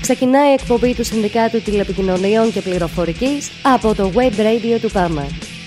Ξεκινάει η εκπομπή του Συνδικάτου Τηλεπικοινωνιών και Πληροφορικής από το Web Radio του ΠΑΜΕ.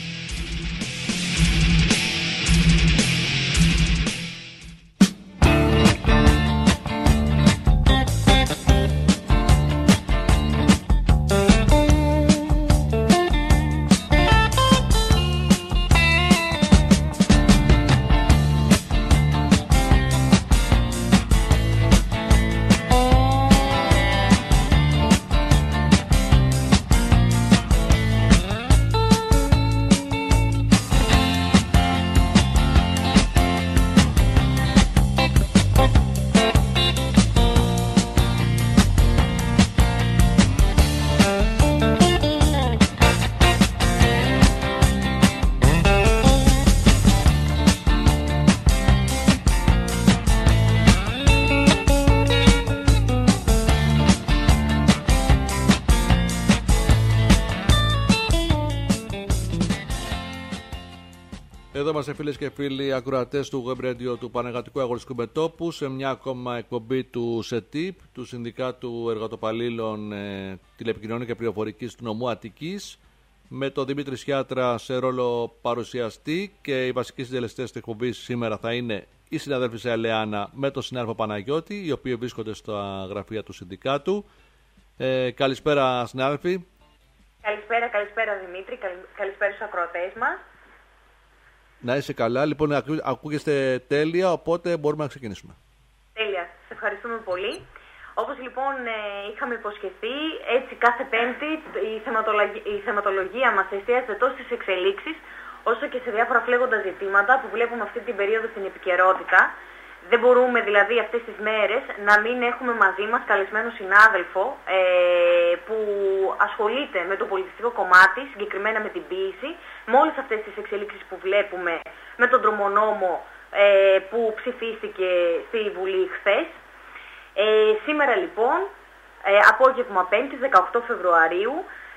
Εδώ είμαστε φίλες και φίλοι ακροατές του Web Radio του Πανεργατικού Αγωνιστικού Μετώπου σε μια ακόμα εκπομπή του ΣΕΤΙΠ, του Συνδικάτου Εργατοπαλλήλων Τηλεπικοινωνιών και Πληροφορικής του Νομού Αττικής, με τον Δημήτρη Σιάτρα σε ρόλο παρουσιαστή, και οι βασικοί συντελεστές της εκπομπής σήμερα θα είναι η συναδέλφισσα Ελεάνα με τον συνάδελφο Παναγιώτη, οι οποίοι βρίσκονται στα γραφεία του Συνδικάτου. Καλησπέρα συνάδελφοι. Καλησπέρα Δημήτρη, καλησπέρα στους ακροατές μας. Να είσαι καλά. Λοιπόν, ακούγεστε τέλεια, οπότε μπορούμε να ξεκινήσουμε. Τέλεια. Σε ευχαριστούμε πολύ. Όπως λοιπόν είχαμε υποσχεθεί, έτσι κάθε Πέμπτη η θεματολογία μας εστιάζεται τόσο στις εξελίξεις, όσο και σε διάφορα φλέγοντα ζητήματα που βλέπουμε αυτή την περίοδο στην επικαιρότητα. Δεν μπορούμε δηλαδή αυτές τις μέρες να μην έχουμε μαζί μας καλεσμένο συνάδελφο που ασχολείται με το πολιτιστικό κομμάτι, συγκεκριμένα με την ποίηση, με όλες αυτές τις εξελίξεις που βλέπουμε, με τον τρομονόμο που ψηφίστηκε στη Βουλή χθες. Σήμερα λοιπόν, απόγευμα 5η 18 Φεβρουαρίου,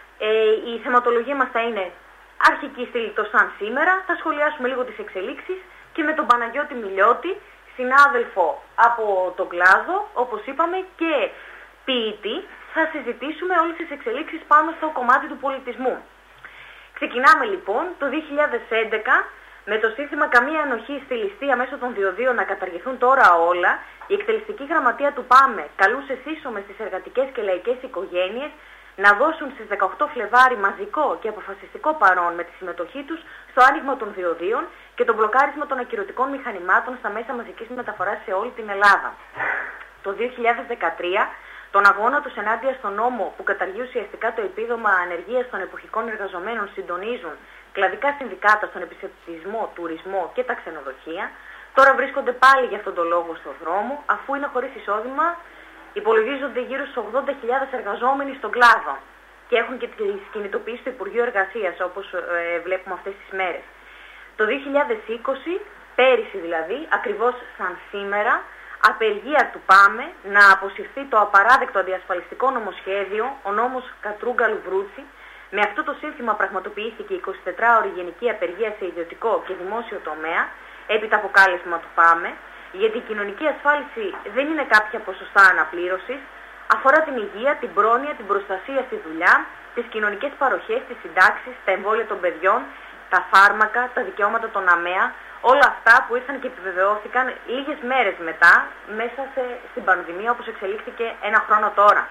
η θεματολογία μας θα είναι αρχική στήλη σαν σήμερα. Θα σχολιάσουμε λίγο τις εξελίξεις και με τον Παναγιώτη Μιλιώτη, συνάδελφο από τον κλάδο, όπως είπαμε, και ποιητή, θα συζητήσουμε όλες τις εξελίξεις πάνω στο κομμάτι του πολιτισμού. Ξεκινάμε λοιπόν το 2011 με το σύνθημα «Καμία ανοχή στη ληστεία μέσω των διοδίων να καταργηθούν τώρα όλα». Η εκτελεστική γραμματεία του ΠΑΜΕ καλούσε σύσσωμες στις εργατικές και λαϊκές οικογένειες να δώσουν στις 18 Φλεβάρι μαζικό και αποφασιστικό παρόν με τη συμμετοχή τους στο άνοιγμα των διοδίων και το μπλοκάρισμα των ακυρωτικών μηχανημάτων στα μέσα μαζικής μεταφοράς σε όλη την Ελλάδα. Το 2013, τον αγώνα τους ενάντια στον νόμο που καταργεί ουσιαστικά το επίδομα ανεργίας των εποχικών εργαζομένων συντονίζουν κλαδικά συνδικάτα στον επιστημισμό, τουρισμό και τα ξενοδοχεία, τώρα βρίσκονται πάλι για αυτόν τον λόγο στον δρόμο, αφού είναι χωρίς εισόδημα. Υπολογίζονται γύρω στους 80.000 εργαζόμενοι στον κλάδο και έχουν και τις κινητοποιήσεις του Υπουργείου Εργασίας, όπως βλέπουμε αυτές τις μέρες. Το 2020, πέρυσι δηλαδή, ακριβώς σαν σήμερα, απεργία του ΠΑΜΕ να αποσυρθεί το απαράδεκτο αντιασφαλιστικό νομοσχέδιο, ο νόμος Κατρούγκαλου-Βρούτσι. Με αυτό το σύνθημα πραγματοποιήθηκε 24ωρη γενική απεργία σε ιδιωτικό και δημόσιο τομέα, έπειτα από κάλεσμα του ΠΑΜΕ, γιατί η κοινωνική ασφάλιση δεν είναι κάποια ποσοστά αναπλήρωσης, αφορά την υγεία, την πρόνοια, την προστασία στη δουλειά, τις κοινωνικές παροχές, τις συντάξεις, τα εμβόλια των παιδιών, τα φάρμακα, τα δικαιώματα των ΑΜΕΑ, όλα αυτά που ήρθαν και επιβεβαιώθηκαν λίγες μέρες μετά, μέσα στην πανδημία, όπως εξελίχθηκε ένα χρόνο τώρα.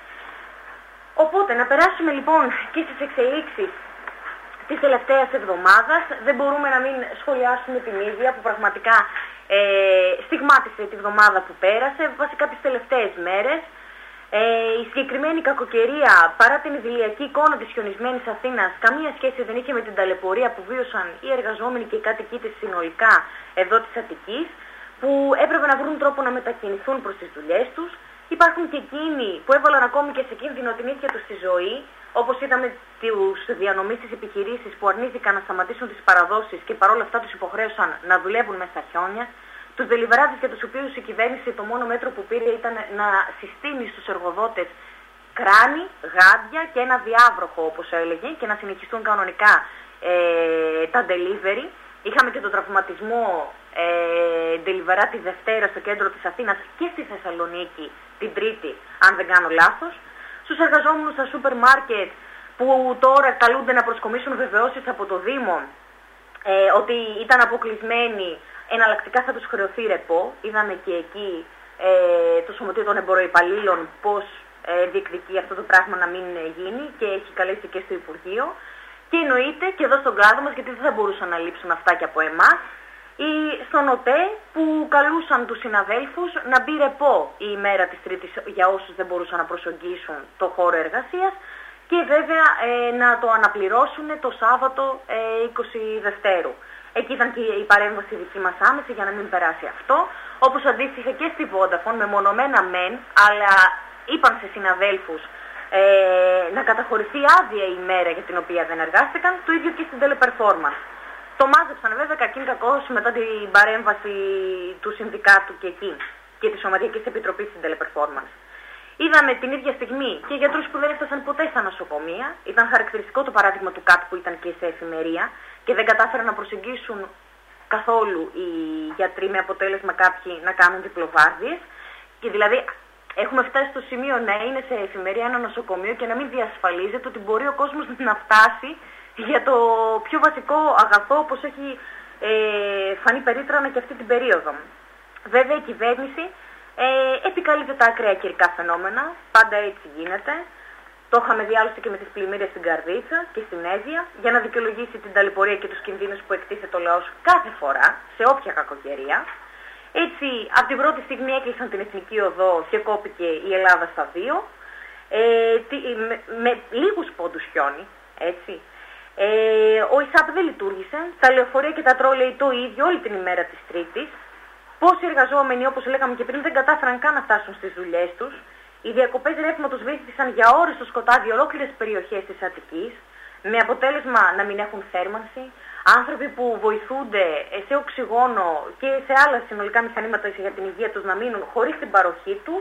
Οπότε, να περάσουμε λοιπόν και στις εξελίξεις της τελευταίας εβδομάδας. Δεν μπορούμε να μην σχολιάσουμε την ίδια που πραγματικά στιγμάτισε τη βδομάδα που πέρασε, βασικά τις τελευταίες μέρες. Η συγκεκριμένη κακοκαιρία, παρά την ιδηλιακή εικόνα της χιονισμένης Αθήνας, καμία σχέση δεν είχε με την ταλαιπωρία που βίωσαν οι εργαζόμενοι και οι κάτοικοι της συνολικά εδώ της Αττικής, που έπρεπε να βρουν τρόπο να μετακινηθούν προς τις δουλειές τους. Υπάρχουν και εκείνοι που έβαλαν ακόμη και σε κίνδυνο την ίδια τους τη ζωή, όπως είδαμε τους διανομείς της επιχειρήσεις που αρνήθηκαν να σταματήσουν τις παραδόσεις και παρόλα αυτά τους υποχρέωσαν να δουλεύουν μέσα στα χιόνια. Τους δελιβεράτες για τους οποίους η κυβέρνηση το μόνο μέτρο που πήρε ήταν να συστήνει στους εργοδότες κράνη, γάντια και ένα διάβροχο, όπως έλεγε, και να συνεχιστούν κανονικά τα delivery. Είχαμε και τον τραυματισμό ντελιβερά τη Δευτέρα στο κέντρο της Αθήνας και στη Θεσσαλονίκη την Τρίτη, αν δεν κάνω λάθος. Στους εργαζόμενους στα σούπερ μάρκετ που τώρα καλούνται να προσκομίσουν βεβαιώσεις από το Δήμο ότι ήταν αποκλεισμένοι, εναλλακτικά θα τους χρεωθεί ρεπό. Είδαμε και εκεί το Σωματείο των Εμποροϊπαλλήλων πώς διεκδικεί αυτό το πράγμα να μην γίνει και έχει καλέσει και στο Υπουργείο. Και εννοείται και εδώ στον κλάδο μας, γιατί δεν θα μπορούσαν να λείψουν αυτά και από εμάς, ή στον ΟΤΕ που καλούσαν τους συναδέλφους να μπει ρεπό η ημέρα της Τρίτης για όσους δεν μπορούσαν να προσεγγίσουν το χώρο εργασίας και βέβαια να το αναπληρώσουν το Σάββατο 20 Δευτέρου. Εκεί ήταν και η παρέμβαση δική μας άμεση για να μην περάσει αυτό, όπως αντίστοιχα και στη Vodafone, μεμονωμένα μεν, αλλά είπαν σε συναδέλφους να καταχωρηθεί άδεια η ημέρα για την οποία δεν εργάστηκαν, το ίδιο και στην Teleperformance. Το μάζεψαν βέβαια κακήν κακώς μετά την παρέμβαση του συνδικάτου και εκεί και της Σωματιακής Επιτροπής στην Teleperformance. Είδαμε την ίδια στιγμή και γιατρούς που δεν έφτασαν ποτέ στα νοσοκομεία. Ήταν χαρακτηριστικό το παράδειγμα του ΚΑΤ που ήταν και σε εφημερία και δεν κατάφεραν να προσεγγίσουν καθόλου οι γιατροί, με αποτέλεσμα κάποιοι να κάνουν διπλοβάρδιες. Και δηλαδή έχουμε φτάσει στο σημείο να είναι σε εφημερία ένα νοσοκομείο και να μην διασφαλίζεται ότι μπορεί ο κόσμος να φτάσει για το πιο βασικό αγαθό, όπως έχει φανεί περίτρανα και αυτή την περίοδο. Βέβαια η κυβέρνηση επικαλείται τα ακραία καιρικά φαινόμενα, πάντα έτσι γίνεται. Το είχαμε δει άλλωστε και με τις πλημμύρες στην Καρδίτσα και στην Εύβοια, για να δικαιολογήσει την ταλαιπωρία και τους κινδύνους που εκτίθεται ο λαός κάθε φορά, σε όποια κακοκαιρία. Έτσι, από την πρώτη στιγμή έκλεισαν την Εθνική Οδό και κόπηκε η Ελλάδα στα δύο, με λίγους πόντους χιόνι, έτσι. Ο ΙΣΑΠ δεν λειτουργήσε, τα λεωφορεία και τα τρόλεϊ το ίδιο όλη την ημέρα της Τρίτης. Πόσοι εργαζόμενοι, όπως λέγαμε και πριν, δεν κατάφεραν καν να φτάσουν στις δουλειές τους. Οι διακοπές ρεύματος βύθισαν για ώρες στο σκοτάδι ολόκληρες περιοχές της Αττικής, με αποτέλεσμα να μην έχουν θέρμανση. Άνθρωποι που βοηθούνται σε οξυγόνο και σε άλλα συνολικά μηχανήματα για την υγεία τους να μείνουν χωρίς την παροχή τους.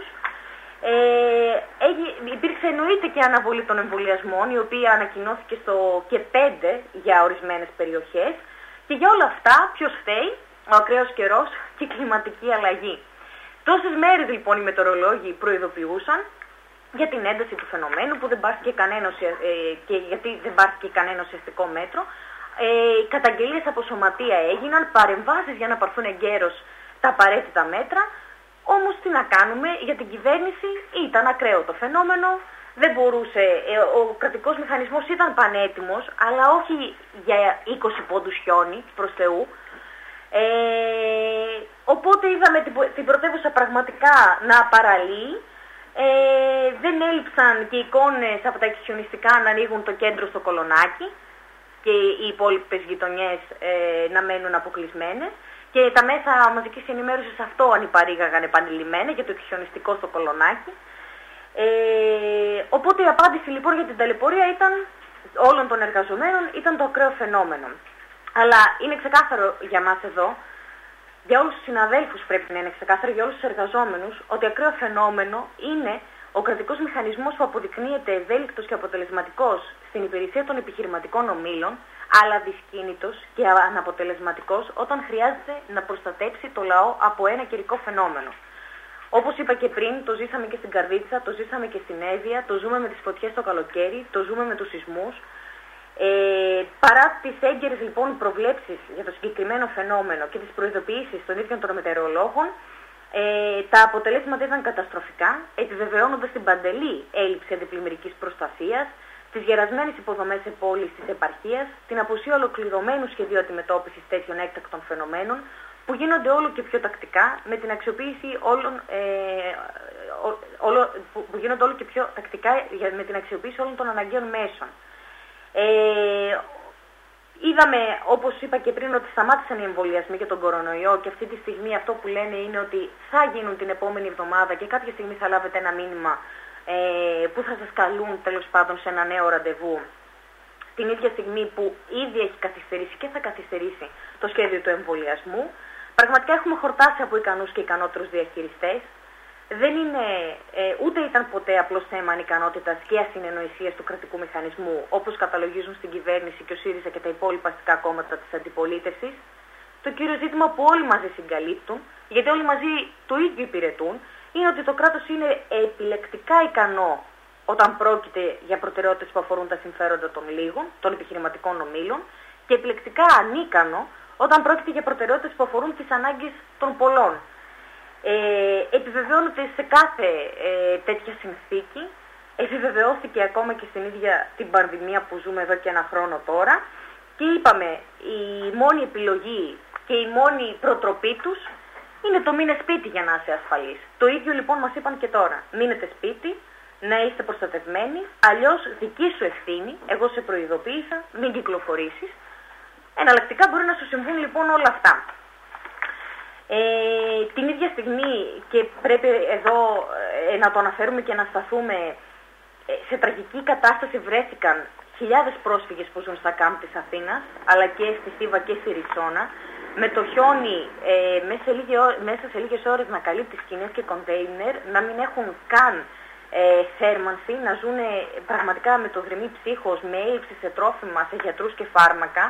Υπήρξε εννοείται και αναβολή των εμβολιασμών, η οποία ανακοινώθηκε στο και 5 για ορισμένες περιοχές. Και για όλα αυτά ποιος φταίει? Ο ακραίος καιρός και η κλιματική αλλαγή. Τόσες μέρες λοιπόν οι μετεωρολόγοι προειδοποιούσαν για την ένταση του φαινομένου που δεν πάρθηκε και γιατί δεν πάρθηκε κανένα ουσιαστικό μέτρο. Καταγγελίες από σωματεία έγιναν, παρεμβάσεις για να πάρθουν εγκαίρως τα απαραίτητα μέτρα. Όμως τι να κάνουμε, για την κυβέρνηση ήταν ακραίο το φαινόμενο, δεν μπορούσε, ο κρατικός μηχανισμός ήταν πανέτοιμος, αλλά όχι για 20 πόντους χιόνι, προς Θεού. Οπότε είδαμε την πρωτεύουσα πραγματικά να παραλύει. Δεν έλειψαν και εικόνες από τα εξιονιστικά να ανοίγουν το κέντρο στο Κολονάκι και οι υπόλοιπες γειτονιές να μένουν αποκλεισμένες. Και τα μέσα μαζικής ενημέρωσης αυτό ανυπαρήγαγαν επανειλημμένα για το εξιονιστικό στο Κολονάκι. Οπότε η απάντηση λοιπόν για την ταλαιπωρία ήταν όλων των εργαζομένων ήταν το ακραίο φαινόμενο. Αλλά είναι ξεκάθαρο για μας εδώ, για όλους τους συναδέλφους πρέπει να είναι ξεκάθαρο, για όλους τους εργαζόμενους, ότι ακραίο φαινόμενο είναι ο κρατικός μηχανισμός που αποδεικνύεται ευέλικτος και αποτελεσματικός στην υπηρεσία των επιχειρηματικών ομίλων, αλλά δυσκίνητος και αναποτελεσματικός όταν χρειάζεται να προστατέψει το λαό από ένα καιρικό φαινόμενο. Όπως είπα και πριν, το ζήσαμε και στην Καρδίτσα, το ζήσαμε και στην Εύβοια, το ζούμε με τις φωτιές το καλοκαίρι, το ζούμε με τους σεισμούς. Παρά τις έγκαιρες λοιπόν προβλέψεις για το συγκεκριμένο φαινόμενο και τις προειδοποιήσεις των ίδιων των μετεωρολόγων, τα αποτελέσματα ήταν καταστροφικά, επιβεβαιώνοντας την παντελή έλλειψη αντιπλημμυρικής προστασίας, τις γερασμένες υποδομές σε πόλεις της επαρχίας, την απουσία ολοκληρωμένου σχεδίου αντιμετώπισης τέτοιων έκτακτων φαινομένων, που γίνονται όλο και πιο τακτικά με την αξιοποίηση που γίνονται όλο και πιο τακτικά με την αξιοποίηση όλων των αναγκαίων μέσων. Είδαμε, όπως είπα και πριν, ότι σταμάτησαν οι εμβολιασμοί για τον κορονοϊό και αυτή τη στιγμή αυτό που λένε είναι ότι θα γίνουν την επόμενη εβδομάδα και κάποια στιγμή θα λάβετε ένα μήνυμα που θα σας καλούν τέλος πάντων σε ένα νέο ραντεβού, την ίδια στιγμή που ήδη έχει καθυστερήσει και θα καθυστερήσει το σχέδιο του εμβολιασμού. Πραγματικά έχουμε χορτάσει από ικανούς και ικανότερους διαχειριστές. Δεν είναι, ούτε ήταν ποτέ απλώς θέμα ανικανότητας και ασυνεννοησίας του κρατικού μηχανισμού, όπως καταλογίζουν στην κυβέρνηση και ο ΣΥΡΙΖΑ και τα υπόλοιπα αστικά κόμματα της αντιπολίτευσης. το κύριο ζήτημα που όλοι μαζί συγκαλύπτουν, γιατί όλοι μαζί το ίδιο υπηρετούν, είναι ότι το κράτος είναι επιλεκτικά ικανό όταν πρόκειται για προτεραιότητες που αφορούν τα συμφέροντα των λίγων, των επιχειρηματικών ομίλων, και επιλεκτικά ανίκανο όταν πρόκειται για προτεραιότητες που αφορούν τις ανάγκες των πολλών. Επιβεβαιώνεται σε κάθε τέτοια συνθήκη, επιβεβαιώθηκε ακόμα και στην ίδια την πανδημία που ζούμε εδώ και ένα χρόνο τώρα, και είπαμε η μόνη επιλογή και η μόνη προτροπή τους είναι το μείνε σπίτι για να είσαι ασφαλής. Το ίδιο λοιπόν μας είπαν και τώρα. Μείνετε σπίτι, να είστε προστατευμένοι, αλλιώς δική σου ευθύνη, εγώ σε προειδοποίησα, μην κυκλοφορήσεις. Εναλλακτικά μπορεί να σου συμβούν λοιπόν όλα αυτά. Την ίδια στιγμή, και πρέπει εδώ να το αναφέρουμε και να σταθούμε, σε τραγική κατάσταση βρέθηκαν χιλιάδες πρόσφυγες που ζουν στα κάμπ της Αθήνας, αλλά και στη Θήβα και στη Ριτσόνα, με το χιόνι μέσα σε λίγες ώρες να καλύπτει σκηνές και κοντέινερ, να μην έχουν καν θέρμανση, να ζουν πραγματικά με το γρημί ψύχος, με έλλειψη σε τρόφιμα, σε γιατρούς και φάρμακα.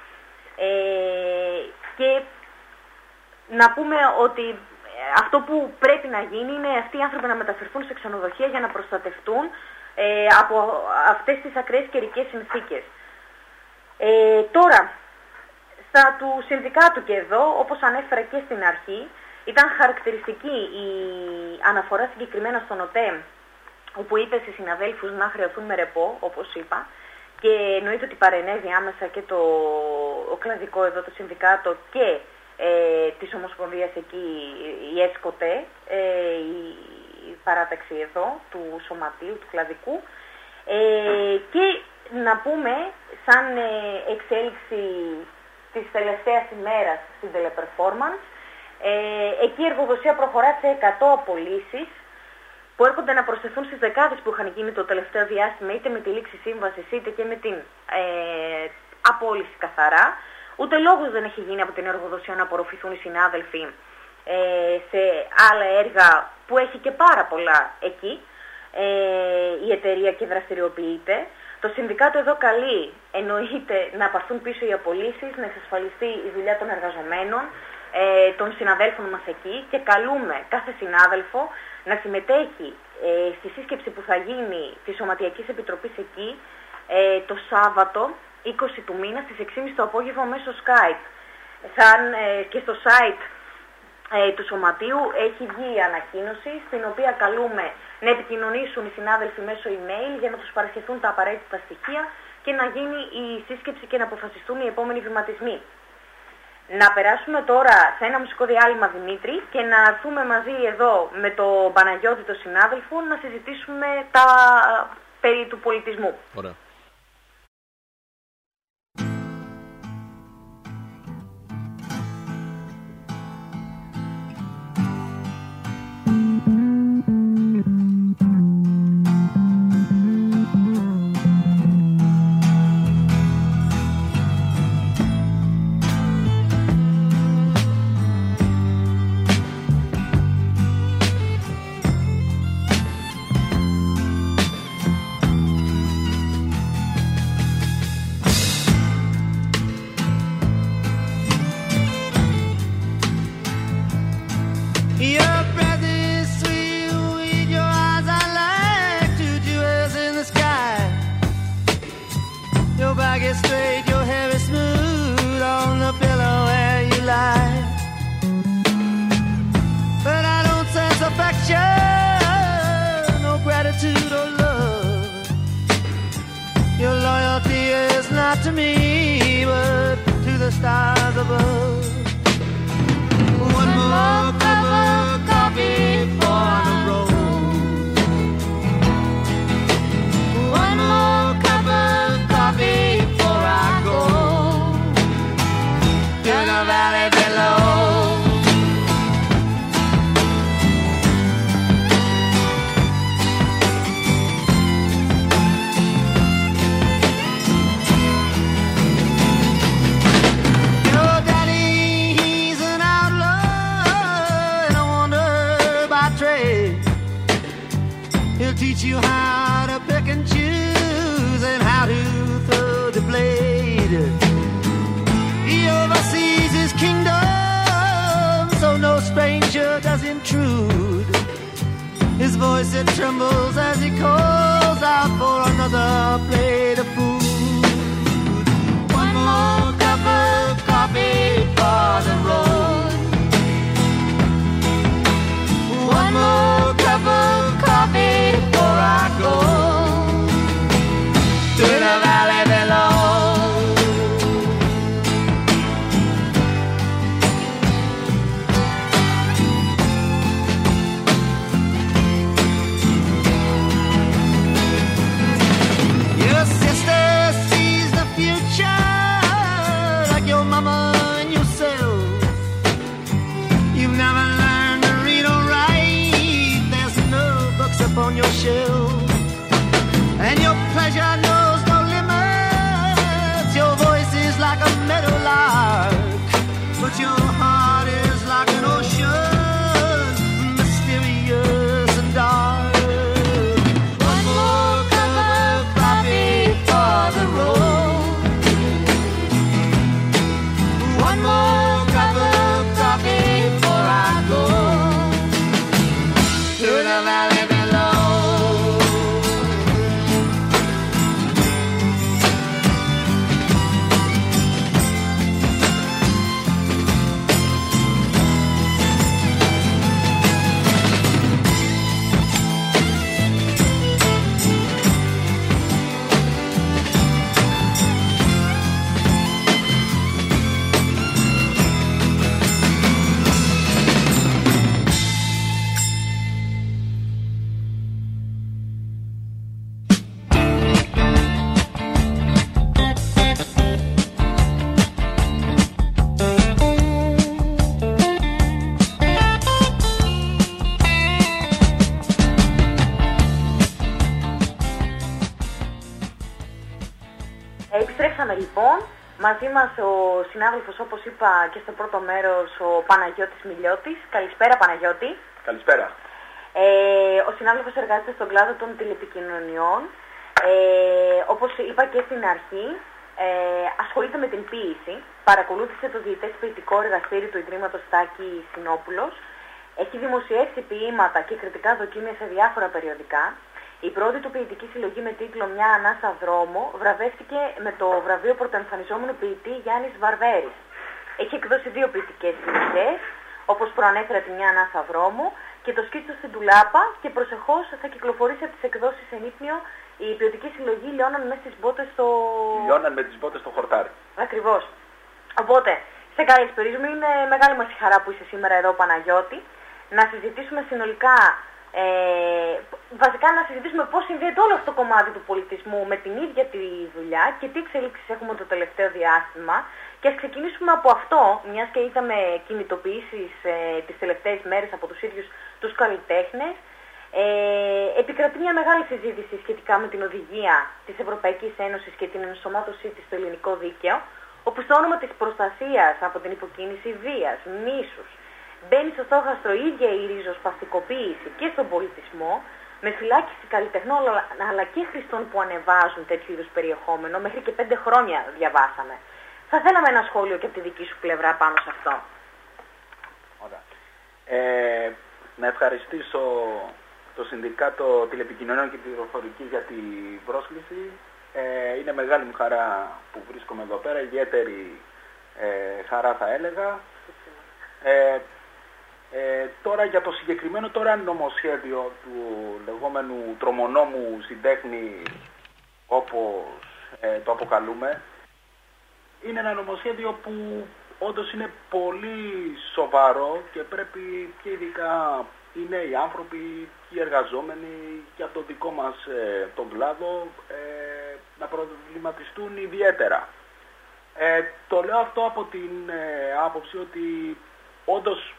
Και να πούμε ότι αυτό που πρέπει να γίνει είναι αυτοί οι άνθρωποι να μεταφερθούν σε ξενοδοχεία για να προστατευτούν από αυτές τις ακραίες καιρικές συνθήκες. Τώρα, στα του συνδικάτου και εδώ, όπως ανέφερα και στην αρχή, ήταν χαρακτηριστική η αναφορά συγκεκριμένα στον ΟΤΕ, όπου είπε στις συναδέλφους να χρεωθούν με ρεπό, όπως είπα, και εννοείται ότι παρενέβη άμεσα και ο κλαδικό εδώ, το συνδικάτο και της Ομοσπονδίας εκεί, η ΕΣΚΟΤΕ, η παράταξη εδώ του σωματείου, του κλαδικού, και να πούμε σαν εξέλιξη της τελευταίας ημέρας στην Teleperformance, εκεί η εργοδοσία προχωρά σε 100 απολύσεις που έρχονται να προσθεθούν στις δεκάδες που είχαν γίνει το τελευταίο διάστημα, είτε με τη λήξη σύμβασης είτε και με την απόλυση καθαρά. Ούτε λόγος δεν έχει γίνει από την εργοδοσία να απορροφηθούν οι συνάδελφοι σε άλλα έργα που έχει και πάρα πολλά εκεί η εταιρεία και δραστηριοποιείται. Το συνδικάτο εδώ καλεί, εννοείται, να πάρθουν πίσω οι απολύσεις, να εξασφαλιστεί η δουλειά των εργαζομένων, των συναδέλφων μας εκεί, και καλούμε κάθε συνάδελφο να συμμετέχει στη σύσκεψη που θα γίνει της Σωματιακής Επιτροπής εκεί το Σάββατο 20 του μήνα στις 6.30 το απόγευμα μέσω Skype. Και στο site του Σωματείου έχει βγει η ανακοίνωση, στην οποία καλούμε να επικοινωνήσουν οι συνάδελφοι μέσω email για να τους παρασχεθούν τα απαραίτητα στοιχεία και να γίνει η σύσκεψη και να αποφασιστούν οι επόμενοι βηματισμοί. Να περάσουμε τώρα σε ένα μουσικό διάλειμμα, Δημήτρη, και να έρθουμε μαζί εδώ με τον Παναγιώτη, τον συνάδελφο, να συζητήσουμε τα περί του πολιτισμού. Ωραία. To me, but to the stars above. One more cup of coffee for the road. One more cup of coffee before I go to the valley below. Teach you how to pick and choose and how to throw the blade. He oversees his kingdom though no stranger does intrude. His voice it trembles as he calls out for another plate of food. One more cup of coffee for the road. One more cup of coffee before I go to the valley below. Your sister sees the future like your mama and yourself. You've never learned to read or write. There's no books upon your shelf, and your pleasure knows no limits. Your voice is like a meadowlark, but your heart is like an ocean, mysterious and dark. One more cup of coffee for the road. One more cup of coffee before I go to the valley below. Επιστρέψαμε λοιπόν. Μαζί μας ο συνάδελφος, όπως είπα και στο πρώτο μέρος, ο Παναγιώτης Μιλιώτης. Καλησπέρα Παναγιώτη. Καλησπέρα. Ο συνάδελφος εργάζεται στον κλάδο των τηλεπικοινωνιών. Όπως είπα και στην αρχή, ασχολείται με την ποίηση. Παρακολούθησε το διετές ποιητικό εργαστήριο του Ιδρύματος Στάκη Σινόπουλος. Έχει δημοσιεύσει ποίηματα και κριτικά δοκίμια σε διάφορα περιοδικά. Η πρώτη του ποιητική συλλογή με τίτλο «Μια ανάσα δρόμο» βραβεύτηκε με το βραβείο πρωτοεμφανιζόμενου ποιητή Γιάννης Βαρβέρης. Έχει εκδώσει 2 ποιητικές συλλογές, όπως προανέφερα τη «Μια ανάσα δρόμο» και το σκίτσο στην Τουλάπα, και προσεχώς θα κυκλοφορήσει από τις εκδόσεις Ενύπνιο η ποιοτική συλλογή «Λιώναν με τις μπότες στο...» Λιώναν με τις μπότες στο χορτάρι. Ακριβώς. Οπότε, σε καλησπερίζουμε. Είναι μεγάλη μας η χαρά που είσαι σήμερα εδώ, Παναγιώτη, να συζητήσουμε συνολικά. Βασικά να συζητήσουμε πώς συνδέεται όλο αυτό το κομμάτι του πολιτισμού με την ίδια τη δουλειά και τι εξελίξεις έχουμε το τελευταίο διάστημα. Και ας ξεκινήσουμε από αυτό, μιας και είδαμε κινητοποιήσεις τις τελευταίες μέρες από τους ίδιους τους καλλιτέχνες. Επικρατεί μια μεγάλη συζήτηση σχετικά με την οδηγία της Ευρωπαϊκής Ένωσης και την ενσωμάτωσή της στο ελληνικό δίκαιο, όπου στο όνομα της προστασίας από την υποκίνηση βίας, μίσους, μπαίνει στο στόχαστρο η ίδια η ριζοσπαστικοποίηση και στον πολιτισμό, με φυλάκιση καλλιτεχνών αλλά και χρηστών που ανεβάζουν τέτοιου είδους περιεχόμενο. Μέχρι και 5 χρόνια διαβάσαμε. Θα θέλαμε ένα σχόλιο και από τη δική σου πλευρά πάνω σε αυτό. Ωραία. Να ευχαριστήσω το Συνδικάτο Τηλεπικοινωνιών και Πληροφορικής για την πρόσκληση. Είναι μεγάλη μου χαρά που βρίσκομαι εδώ πέρα, ιδιαίτερη χαρά θα έλεγα. Τώρα για το συγκεκριμένο νομοσχέδιο του λεγόμενου τρομονόμου συντέχνη, όπως το αποκαλούμε, είναι ένα νομοσχέδιο που όντως είναι πολύ σοβαρό και πρέπει και ειδικά οι νέοι άνθρωποι και οι εργαζόμενοι και από το δικό μας τον κλάδο να προβληματιστούν ιδιαίτερα. Το λέω αυτό από την άποψη ότι όντως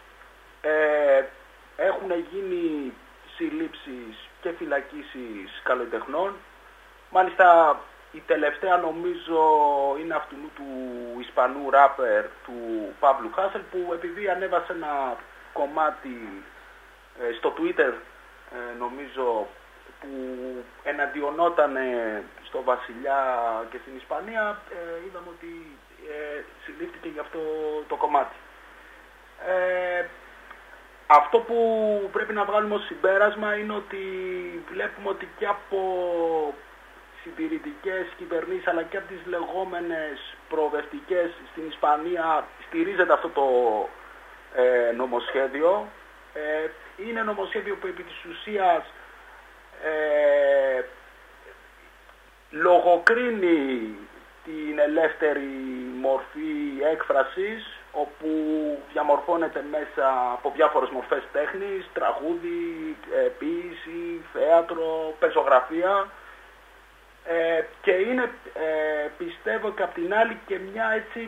έχουν γίνει συλλήψεις και φυλακίσεις καλλιτεχνών. Μάλιστα η τελευταία νομίζω είναι αυτού του Ισπανού ράπερ του Παύλου Χάσελ, που επειδή ανέβασε ένα κομμάτι στο Twitter νομίζω που εναντιονόταν στο βασιλιά και στην Ισπανία, είδαμε ότι συλλήφθηκε γι' αυτό το κομμάτι. αυτό που πρέπει να βγάλουμε ως συμπέρασμα είναι ότι βλέπουμε ότι και από συντηρητικές κυβερνήσεις αλλά και από τις λεγόμενες προοδευτικές στην Ισπανία στηρίζεται αυτό το νομοσχέδιο. Είναι νομοσχέδιο που επί της ουσίας λογοκρίνει την ελεύθερη μορφή έκφρασης, όπου διαμορφώνεται μέσα από διάφορες μορφές τέχνης, τραγούδι, ποίηση, θέατρο, πεζογραφία, και είναι πιστεύω και απ' την άλλη και μια έτσι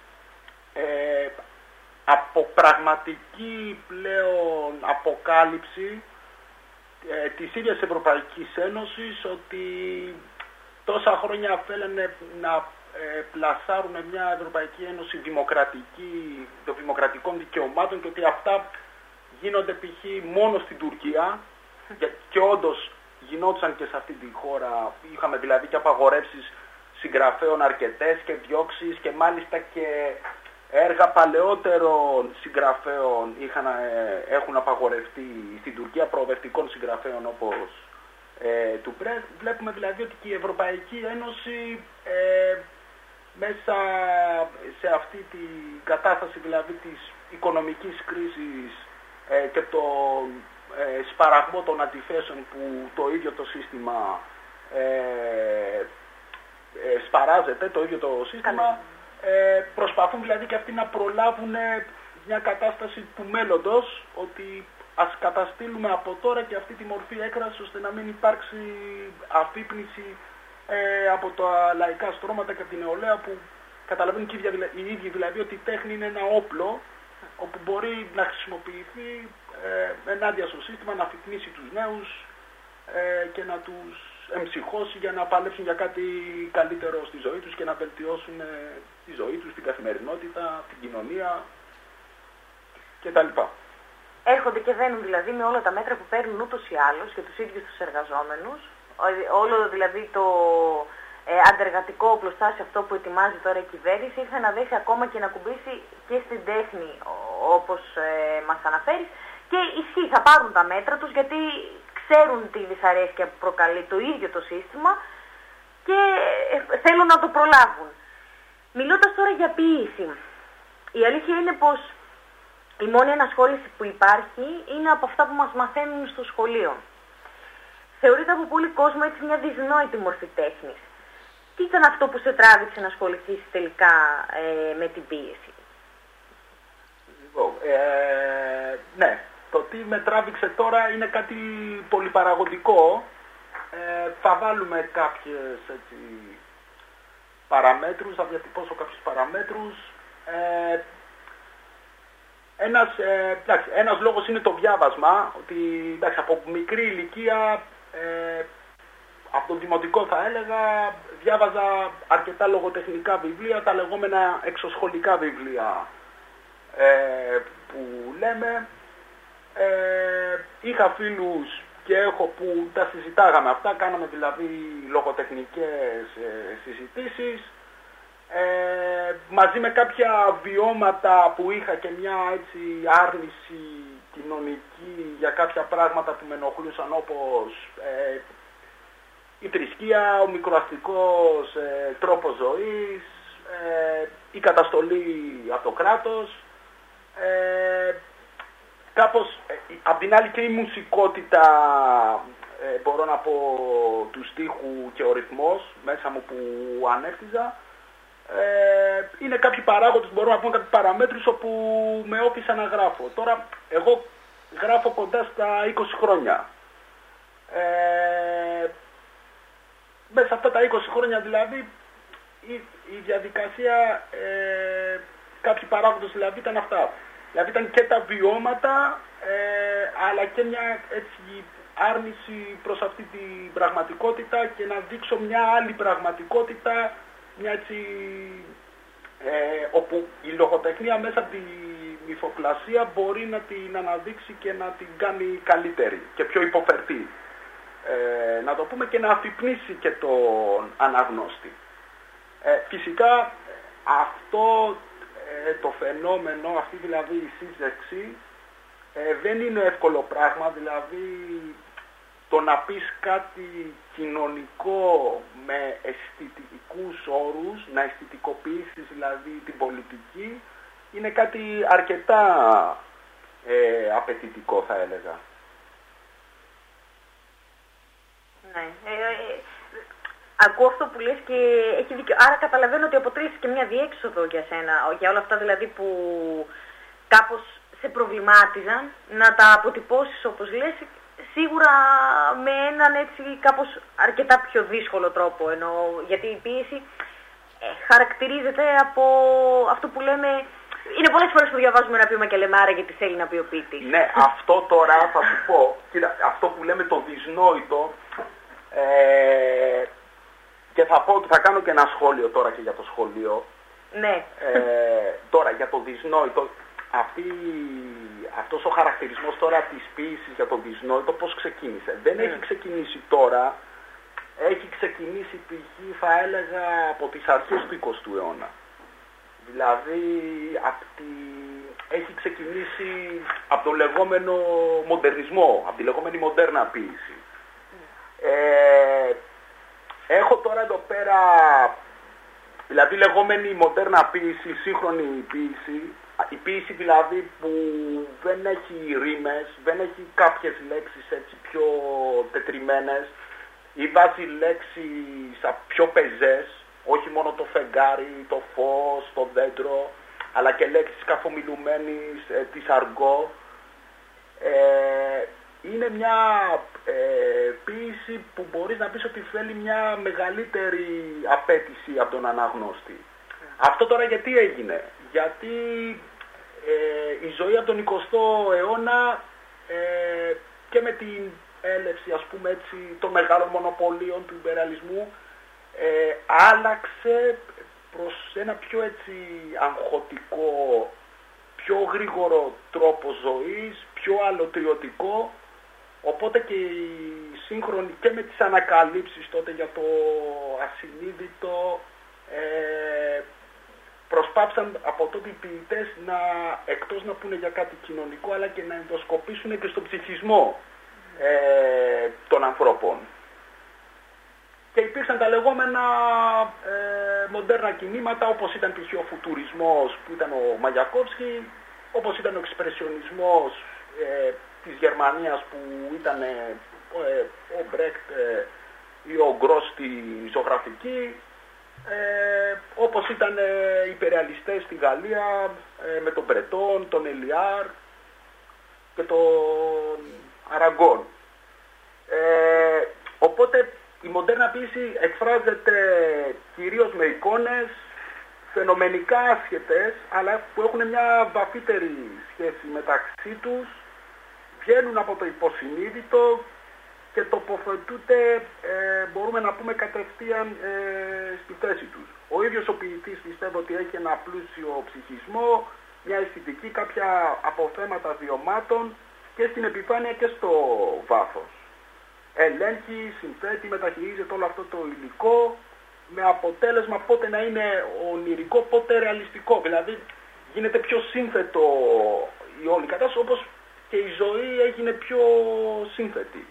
από πραγματική πλέον αποκάλυψη της ίδιας Ευρωπαϊκής Ένωσης, ότι τόσα χρόνια θέλανε να πλασάρουν μια Ευρωπαϊκή Ένωση δημοκρατική, των δημοκρατικών δικαιωμάτων, και ότι αυτά γίνονται π.χ. μόνο στην Τουρκία, και όντως γινόντουσαν και σε αυτή τη χώρα. Είχαμε δηλαδή και απαγορεύσεις συγγραφέων αρκετές και διώξεις, και μάλιστα και έργα παλαιότερων συγγραφέων έχουν απαγορευτεί στην Τουρκία, προοδευτικών συγγραφέων όπως του Πρέσ. Βλέπουμε δηλαδή ότι και η Ευρωπαϊκή Ένωση μέσα σε αυτή την κατάσταση δηλαδή της οικονομικής κρίσης και τον σπαραγμό των αντιθέσεων που το ίδιο το σύστημα σπαράζεται, το ίδιο το σύστημα, προσπαθούν δηλαδή και αυτοί να προλάβουν μια κατάσταση του μέλλοντος, ότι ας καταστήλουμε από τώρα και αυτή τη μορφή έκφρασης, ώστε να μην υπάρξει αφύπνιση από τα λαϊκά στρώματα και από την νεολαία, που καταλαβαίνουν και οι ίδιοι δηλαδή ότι η τέχνη είναι ένα όπλο όπου μπορεί να χρησιμοποιηθεί ενάντια στο σύστημα, να αφυπνίσει τους νέους και να τους εμψυχώσει για να παλέψουν για κάτι καλύτερο στη ζωή τους και να βελτιώσουν τη ζωή τους, την καθημερινότητα, την κοινωνία κτλ. Έρχονται και βαίνουν δηλαδή με όλα τα μέτρα που παίρνουν ούτως ή άλλως για τους ίδιους τους εργαζόμενους. Όλο δηλαδή το αντεργατικό οπλοστάσιο αυτό που ετοιμάζει τώρα η κυβέρνηση ήρθε να δέσει ακόμα και να κουμπίσει και στην τέχνη, όπως μας αναφέρει. Και ισχύει, θα πάρουν τα μέτρα τους, γιατί ξέρουν τη δυσαρέσκεια που προκαλεί το ίδιο το σύστημα και θέλουν να το προλάβουν. Μιλώντας τώρα για ποίηση, η αλήθεια είναι πως η μόνη ενασχόληση που υπάρχει είναι από αυτά που μας μαθαίνουν στο σχολείο. Θεωρείται από πολύ κόσμο έτσι μια δυσνόητη μορφή τέχνης. Τι ήταν αυτό που σε τράβηξε να ασχοληθείς τελικά με την ποίηση? Λοιπόν, ναι, το τι με τράβηξε τώρα είναι κάτι πολυπαραγωγικό. Θα βάλουμε κάποιες έτσι, παραμέτρους, θα διατυπώσω κάποιους παραμέτρους. Ένας λόγος είναι το διάβασμα, ότι εντάξει, από μικρή ηλικία, από τον δημοτικό θα έλεγα, διάβαζα αρκετά λογοτεχνικά βιβλία, τα λεγόμενα εξωσχολικά βιβλία που λέμε. Είχα φίλους και έχω που τα συζητάγαμε αυτά, κάναμε δηλαδή λογοτεχνικές συζητήσεις. Μαζί με κάποια βιώματα που είχα και μια έτσι άρνηση κοινωνική για κάποια πράγματα που με ενοχλούσαν, όπως η θρησκεία, ο μικροαστικός τρόπος ζωής, η καταστολή από το κράτος, κάπως απ' την άλλη και η μουσικότητα, μπορώ να πω, του στίχου και ο ρυθμός μέσα μου που ανέφτιζα. Είναι κάποιοι παράγοντες, μπορώ να πω κάποιοι παραμέτρους όπου με όφησα να γράφω. Τώρα εγώ γράφω κοντά στα 20 χρόνια. Μέσα αυτά τα 20 χρόνια δηλαδή η διαδικασία, κάποιοι παράγοντες δηλαδή ήταν αυτά. Δηλαδή ήταν και τα βιώματα, αλλά και μια έτσι άρνηση προς αυτή την πραγματικότητα και να δείξω μια άλλη πραγματικότητα, μια έτσι, όπου η λογοτεχνία μέσα από τη μυθοπλασία μπορεί να την αναδείξει και να την κάνει καλύτερη και πιο υποφερτή. Να το πούμε, και να αφυπνίσει και τον αναγνώστη. Φυσικά αυτό το φαινόμενο, αυτή δηλαδή η σύζευξη, δεν είναι εύκολο πράγμα, δηλαδή το να πεις κάτι κοινωνικό με αισθητικούς όρους, να αισθητικοποιήσεις δηλαδή την πολιτική, είναι κάτι αρκετά απαιτητικό, θα έλεγα. Ναι. Ακούω αυτό που λες και έχει δίκιο. Άρα καταλαβαίνω ότι αποτελείς και μια διέξοδο για σένα, για όλα αυτά δηλαδή που κάπως σε προβλημάτιζαν, να τα αποτυπώσεις όπως λες, σίγουρα με έναν έτσι κάπως αρκετά πιο δύσκολο τρόπο. Γιατί η ποίηση χαρακτηρίζεται από αυτό που λέμε. Είναι πολλές φορές που διαβάζουμε ένα ποίημα και λέμε άρα γιατί θέλει να πει ο ποιητής. Ναι, αυτό τώρα θα σου πω. Κοίτα, αυτό που λέμε το δυσνόητο. Και θα πω ότι θα κάνω και ένα σχόλιο τώρα και για το σχολείο. Ναι. Τώρα για το δυσνόητο. Αυτός ο χαρακτηρισμός τώρα της ποίησης για το δυσνόητο πώς ξεκίνησε. Δεν έχει ξεκινήσει τώρα. Έχει ξεκινήσει π.χ. θα έλεγα από τις αρχές του 20ου αιώνα. Δηλαδή έχει ξεκινήσει από το λεγόμενο μοντερνισμό, από τη λεγόμενη μοντέρνα ποίηση. Έχω τώρα εδώ πέρα, δηλαδή λεγόμενη μοντέρνα ποίηση, σύγχρονη ποίηση, η ποίηση δηλαδή που δεν έχει ρήμες, δεν έχει κάποιες λέξεις έτσι πιο τετριμένες ή βάζει λέξεις πιο πεζές, όχι μόνο το φεγγάρι, το φως, το δέντρο, αλλά και λέξεις καθομιλουμένης, της αργό. Είναι μια ποίηση που μπορείς να πεις ότι θέλει μια μεγαλύτερη απέτηση από τον αναγνώστη. Αυτό τώρα γιατί έγινε? Γιατί η ζωή από τον 20ο αιώνα και με την έλευση ας πούμε έτσι των μεγάλων μονοπωλίων του ιμπεριαλισμού άλλαξε προς ένα πιο έτσι αγχωτικό, πιο γρήγορο τρόπο ζωής, πιο αλωτριωτικό. Οπότε και οι σύγχρονοι και με τις ανακαλύψεις τότε για το ασυνείδητο προσπάθησαν από τότε οι ποιητές να εκτός να πούνε για κάτι κοινωνικό αλλά και να ενδοσκοπήσουν και στον ψυχισμό των ανθρώπων. Και υπήρξαν τα λεγόμενα μοντέρνα κινήματα όπως ήταν π.χ. ο φουτουρισμός που ήταν ο Μαγιακόφσκι, όπως ήταν ο εξπρεσιονισμός της Γερμανίας που ήταν ο Μπρέχτ ή ο Γκρός στη ζωγραφική, όπως ήταν οι υπερεαλιστές στη Γαλλία με τον Μπρετόν, τον Ελιάρ και τον Αραγκόν. Οπότε η μοντέρνα ποίηση εκφράζεται κυρίως με εικόνες φαινομενικά άσχετες, αλλά που έχουν μια βαθύτερη σχέση μεταξύ τους, βγαίνουν από το υποσυνείδητο και τοποθετούνται, μπορούμε να πούμε κατευθείαν στη θέση τους. Ο ίδιος ο ποιητής πιστεύω ότι έχει ένα πλούσιο ψυχισμό, μια αισθητική, κάποια αποθέματα βιωμάτων και στην επιφάνεια και στο βάθος. Ελέγχει, συνθέτει, μεταχειρίζεται όλο αυτό το υλικό με αποτέλεσμα πότε να είναι ονειρικό, πότε ρεαλιστικό. Δηλαδή γίνεται πιο σύνθετο η όλη κατάσταση, όπως και η ζωή έγινε πιο σύνθετη.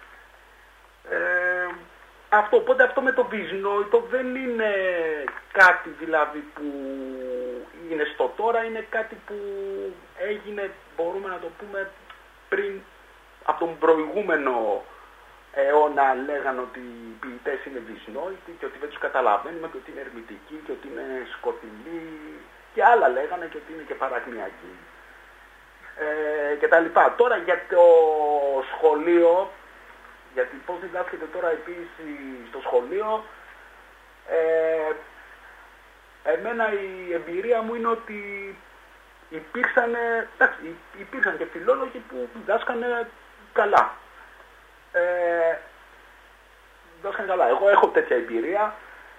Οπότε αυτό με το δυσνόητο δεν είναι κάτι δηλαδή που είναι στο τώρα, είναι κάτι που έγινε, μπορούμε να το πούμε, πριν από τον προηγούμενο αιώνα λέγανε ότι οι ποιητές είναι δυσνόητοι και ότι δεν τους καταλαβαίνουμε και ότι είναι ερμητικοί και ότι είναι σκοτεινοί και άλλα λέγανε και ότι είναι και παραγνιακοί και τα λοιπά. Τώρα για το σχολείο, γιατί πώς διδάσκεται τώρα η ποίηση στο σχολείο, εμένα η εμπειρία μου είναι ότι υπήρξαν και φιλόλογοι που διδάσκανε καλά. Εγώ έχω τέτοια εμπειρία.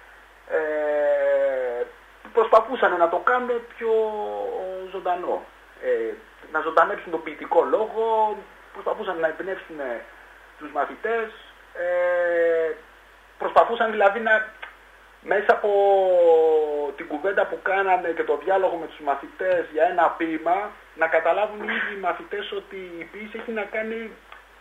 Προσπαθούσαν να το κάνουν πιο ζωντανό. Να ζωντανέψουν τον ποιητικό λόγο, προσπαθούσαν να εμπνεύσουν τους μαθητές, προσπαθούσαν δηλαδή μέσα από την κουβέντα που κάνανε και το διάλογο με τους μαθητές για ένα ποίημα, να καταλάβουν οι ίδιοι οι μαθητές ότι η ποίηση έχει να κάνει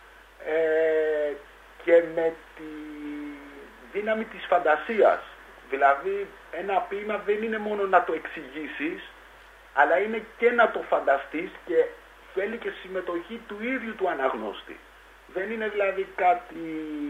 και με τη δύναμη της φαντασίας. Δηλαδή ένα ποίημα δεν είναι μόνο να το εξηγήσεις, αλλά είναι και να το φανταστείς και θέλει και συμμετοχή του ίδιου του αναγνώστη. Δεν είναι δηλαδή κάτι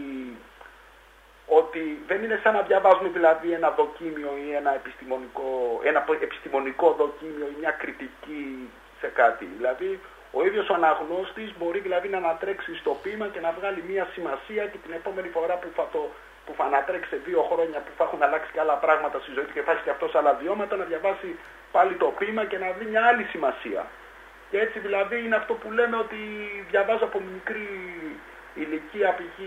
ότι δεν είναι σαν να διαβάζουμε δηλαδή ένα δοκίμιο ή ένα επιστημονικό δοκίμιο ή μια κριτική σε κάτι. Δηλαδή ο ίδιος ο αναγνώστης μπορεί δηλαδή να ανατρέξει στο ποίημα και να βγάλει μια σημασία και την επόμενη φορά που θα ανατρέξει σε 2 χρόνια που θα έχουν αλλάξει και άλλα πράγματα στη ζωή του και θα έχει και αυτός άλλα βιώματα, να διαβάσει πάλι το ποίημα και να δει μια άλλη σημασία. Και έτσι δηλαδή είναι αυτό που λέμε ότι διαβάζω από μικρή ηλικία π.χ.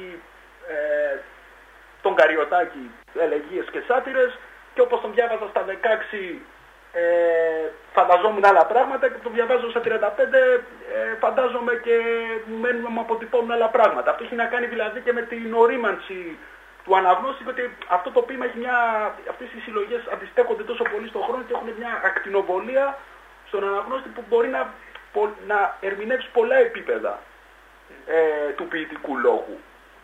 τον Καριωτάκη, ελεγγύες και σάτυρες, και όπως τον διάβαζα στα 16 φανταζόμουν άλλα πράγματα και τον διαβάζω στα 35 φαντάζομαι και μου αποτυπώνουν άλλα πράγματα. Αυτό έχει να κάνει δηλαδή και με την ορίμανση του αναγνώστη, ότι αυτό το ποίημα έχει αυτές οι συλλογές αντιστέκονται τόσο πολύ στον χρόνο και έχουν μια ακτινοβολία στον αναγνώστη που μπορεί να ερμηνεύσει πολλά επίπεδα του ποιητικού λόγου.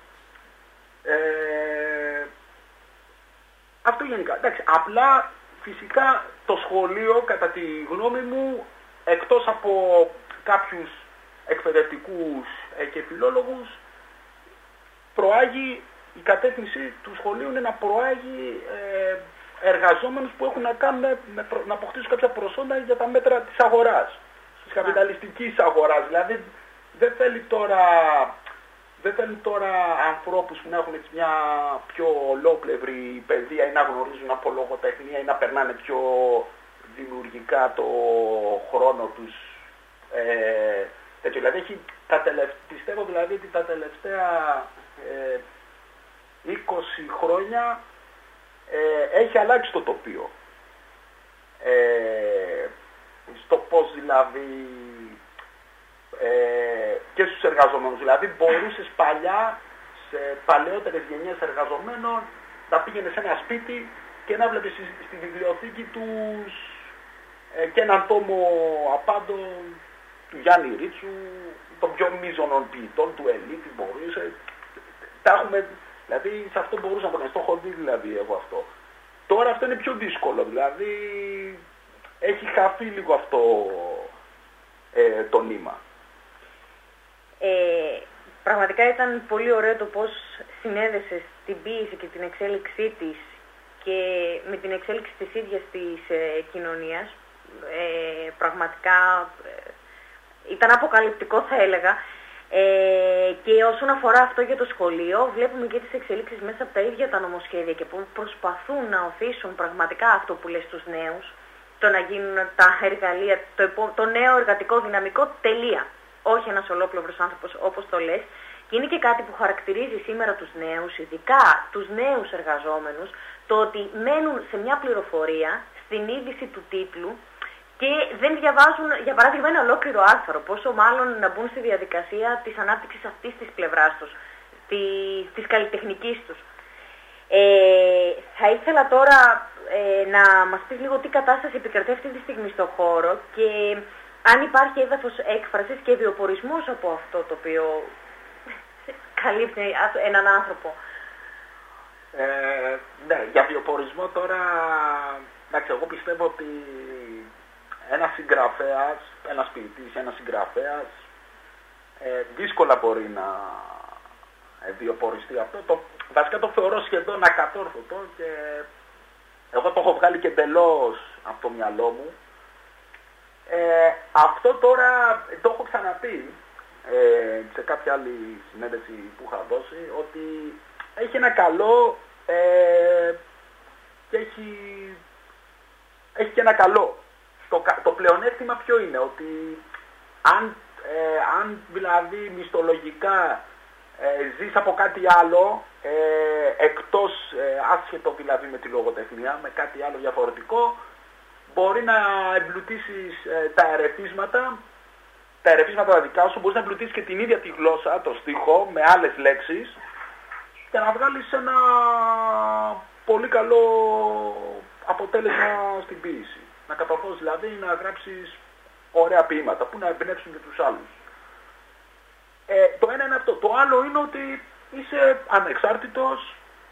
Αυτό γενικά. Εντάξει, απλά φυσικά το σχολείο κατά τη γνώμη μου, εκτός από κάποιους εκπαιδευτικούς και φιλόλογους, προάγει, η κατεύθυνση του σχολείου είναι να προάγει εργαζόμενους που έχουν να κάνουν να αποκτήσουν κάποια προσόντα για τα μέτρα της αγοράς, της καπιταλιστικής αγοράς. Δηλαδή δεν θέλει τώρα ανθρώπους που να έχουν μια πιο ολόπλευρη παιδεία ή να γνωρίζουν από λογοτεχνία ή να περνάνε πιο δημιουργικά το χρόνο τους. Δηλαδή πιστεύω δηλαδή ότι τα τελευταία 20 χρόνια έχει αλλάξει το τοπίο. Στο πώς δηλαδή και στους εργαζομένους. Δηλαδή μπορούσες παλιά, σε παλαιότερες γενιές εργαζομένων, να πήγαινες σε ένα σπίτι και να βλέπεις στη βιβλιοθήκη τους και έναν τόμο απάντων του Γιάννη Ρίτσου, των πιο μείζωνων ποιητών, του Ελίτη, μπορούσε. Τα έχουμε, δηλαδή σε αυτό μπορούσα να το κάνω, στο έχω δει δηλαδή εγώ αυτό. Τώρα αυτό είναι πιο δύσκολο, δηλαδή έχει χαθεί λίγο αυτό το νήμα. Πραγματικά ήταν πολύ ωραίο το πώς συνέδεσες την ποίηση και την εξέλιξή της και με την εξέλιξη της ίδιας της κοινωνίας. Πραγματικά ήταν αποκαλυπτικό θα έλεγα. Και όσον αφορά αυτό για το σχολείο, βλέπουμε και τις εξελίξεις μέσα από τα ίδια τα νομοσχέδια και που προσπαθούν να οθήσουν πραγματικά αυτό που λες στους νέους, το να γίνουν τα εργαλεία, το νέο εργατικό δυναμικό, τελεία. Όχι ένας ολόπλευρος άνθρωπος όπως το λες. Και είναι και κάτι που χαρακτηρίζει σήμερα τους νέους, ειδικά τους νέους εργαζόμενους, το ότι μένουν σε μια πληροφορία, στην είδηση του τίτλου και δεν διαβάζουν, για παράδειγμα, ένα ολόκληρο άρθρο. Πόσο μάλλον να μπουν στη διαδικασία της ανάπτυξης αυτής της πλευράς τους, της καλλιτεχνικής τους. Θα ήθελα τώρα να μας πεις λίγο τι κατάσταση επικρατεί αυτή τη στιγμή στο χώρο και αν υπάρχει έδαφος έκφρασης και βιοπορισμός από αυτό το οποίο καλύπτει έναν άνθρωπο. Ναι, για βιοπορισμό τώρα, εντάξει, εγώ πιστεύω ότι ένας συγγραφέας, ένας ποιητής, ένας συγγραφέας δύσκολα μπορεί να βιοποριστεί αυτό. Βασικά το θεωρώ σχεδόν ακατόρθωτο και εγώ το έχω βγάλει και εντελώς από το μυαλό μου. Αυτό τώρα το έχω ξαναπεί σε κάποια άλλη συνέντευξη που είχα δώσει, ότι έχει ένα καλό και έχει και ένα καλό. Το πλεονέκτημα ποιο είναι, ότι αν δηλαδή μισθολογικά ζεις από κάτι άλλο, εκτός άσχετο δηλαδή με τη λογοτεχνία, με κάτι άλλο διαφορετικό, μπορεί να εμπλουτίσεις τα ερεθίσματα τα δικά σου, μπορείς να εμπλουτίσεις και την ίδια τη γλώσσα, το στίχο, με άλλες λέξεις και να βγάλεις πολύ καλό αποτέλεσμα στην ποίηση. Να κατορθώσεις δηλαδή να γράψεις ωραία ποίηματα που να εμπνεύσουν και τους άλλους. Το ένα είναι αυτό. Το άλλο είναι ότι είσαι ανεξάρτητος,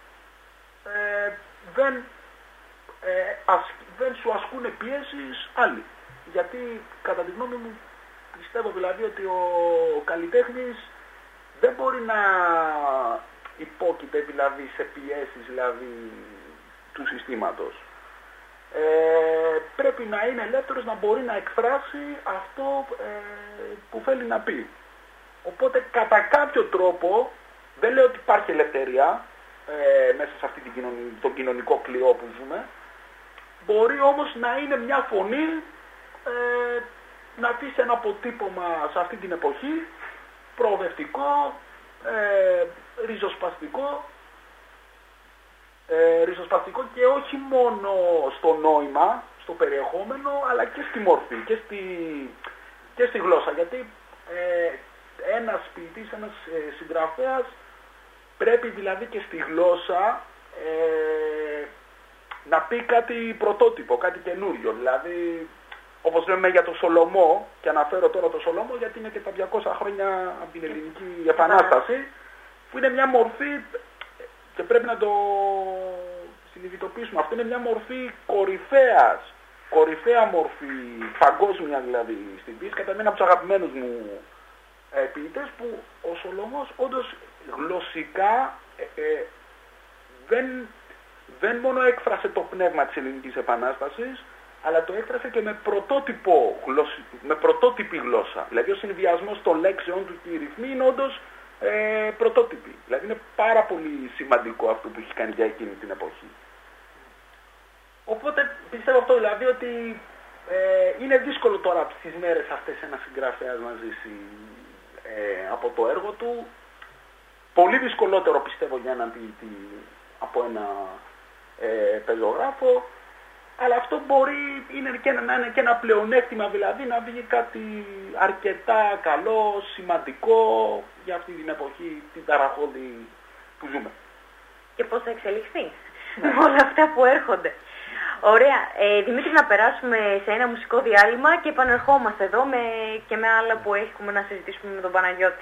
δεν σου ασκούν πίεσεις άλλοι. Γιατί κατά τη γνώμη μου πιστεύω δηλαδή ότι ο καλλιτέχνης δεν μπορεί να υπόκειται δηλαδή σε πιέσεις δηλαδή του συστήματος. Πρέπει να είναι ελεύθερος, να μπορεί να εκφράσει αυτό που θέλει να πει. Οπότε κατά κάποιο τρόπο, δεν λέω ότι υπάρχει ελευθερία μέσα σε αυτή τον κοινωνικό κλειό που ζούμε, μπορεί όμως να είναι μια φωνή να αφήσει ένα αποτύπωμα σε αυτή την εποχή, προοδευτικό, ριζοσπαστικό και όχι μόνο στο νόημα, στο περιεχόμενο, αλλά και στη μορφή και στη γλώσσα. Γιατί ένας ποιητής, ένας συγγραφέας πρέπει δηλαδή και στη γλώσσα να πει κάτι πρωτότυπο, κάτι καινούριο. Δηλαδή, όπως λέμε για το Σολομό, και αναφέρω τώρα το Σολομό γιατί είναι και τα 200 χρόνια από την Ελληνική Επανάσταση, που είναι μια μορφή, και πρέπει να το συνειδητοποιήσουμε, αυτό είναι μια μορφή κορυφαία μορφή, παγκόσμια δηλαδή στην ποίηση, κατά μένα από τους αγαπημένους μου ποιητές, που ο Σολομός όντως γλωσσικά δεν μόνο έκφρασε το πνεύμα της Ελληνικής Επανάστασης, αλλά το έκφρασε και με πρωτότυπη γλώσσα. Δηλαδή ο συνδυασμός των λέξεων του και οι ρυθμοί είναι όντως πρωτότυποι. Δηλαδή είναι πάρα πολύ σημαντικό αυτό που έχει κάνει για εκείνη την εποχή. Οπότε πιστεύω αυτό δηλαδή ότι είναι δύσκολο τώρα στις μέρες αυτές ένας συγγραφέας να ζήσει από το έργο του. Πολύ δυσκολότερο πιστεύω για έναν ποιητή από ένα πεζογράφο. Αλλά αυτό μπορεί να είναι και ένα πλεονέκτημα, δηλαδή να βγει κάτι αρκετά καλό, σημαντικό για αυτή την εποχή, την ταραχώδη που ζούμε. Και πώς θα εξελιχθεί με όλα αυτά που έρχονται. Ωραία. Δημήτρη, να περάσουμε σε ένα μουσικό διάλειμμα και επανερχόμαστε εδώ και με άλλα που έχουμε να συζητήσουμε με τον Παναγιώτη.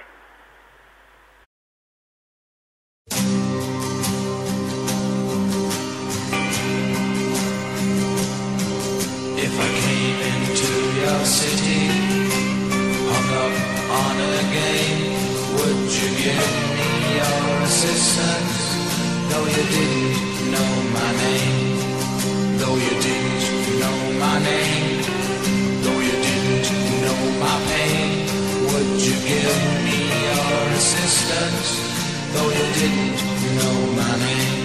City, hung up on a game. Would you give me your assistance? Though you didn't know my name. Though you didn't know my name. Though you didn't know my pain. Would you give me your assistance? Though you didn't know my name.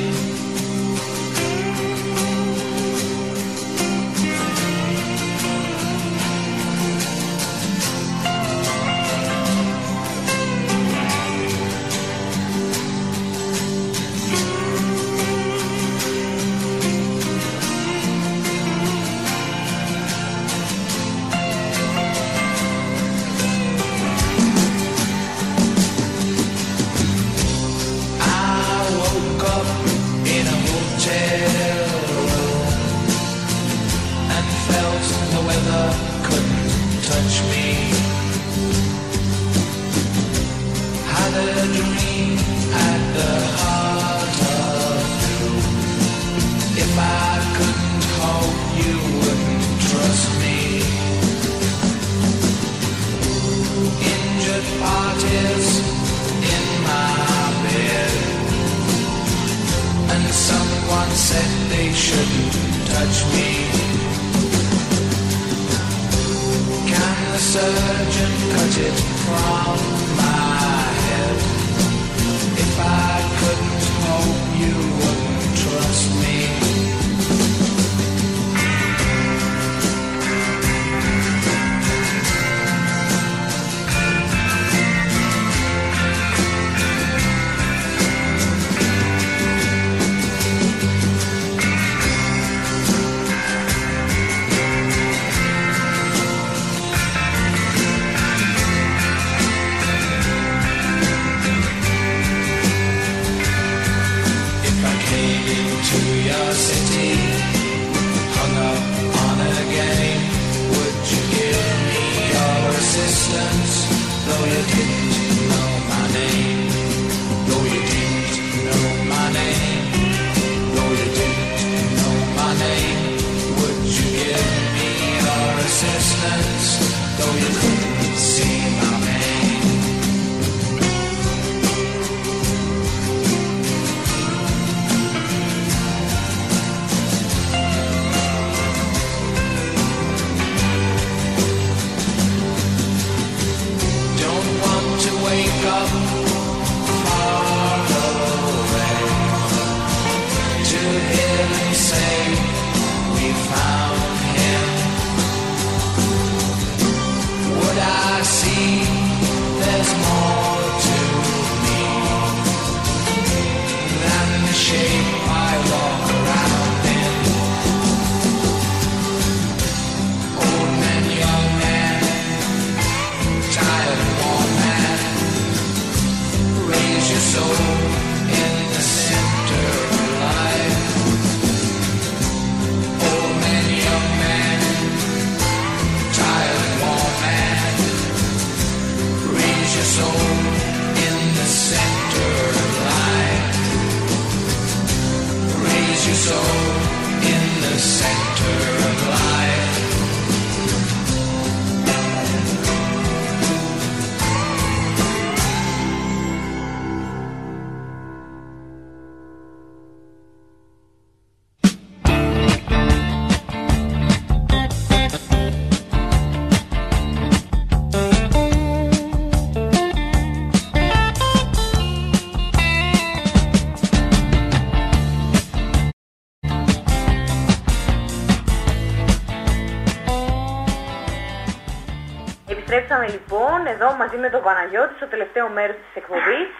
λοιπόν εδώ μαζί με τον Παναγιώτη στο τελευταίο μέρος της εκπομπής.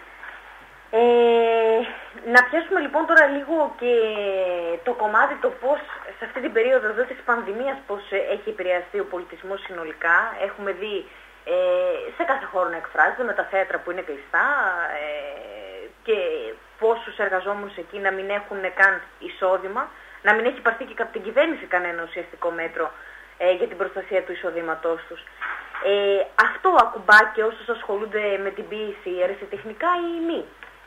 Να πιάσουμε λοιπόν τώρα λίγο και το κομμάτι το πώς σε αυτή την περίοδο εδώ της πανδημίας πώς έχει επηρεαστεί ο πολιτισμός συνολικά. Έχουμε δει σε κάθε χώρο να εκφράζεται με τα θέατρα που είναι κλειστά και πόσους εργαζόμενους εκεί να μην έχουν καν εισόδημα, να μην έχει πάρθει και από την κυβέρνηση κανένα ουσιαστικό μέτρο για την προστασία του εισοδήματός τους. Αυτό ακουμπά και όσους ασχολούνται με την ποίηση ερασιτεχνικά ή μη?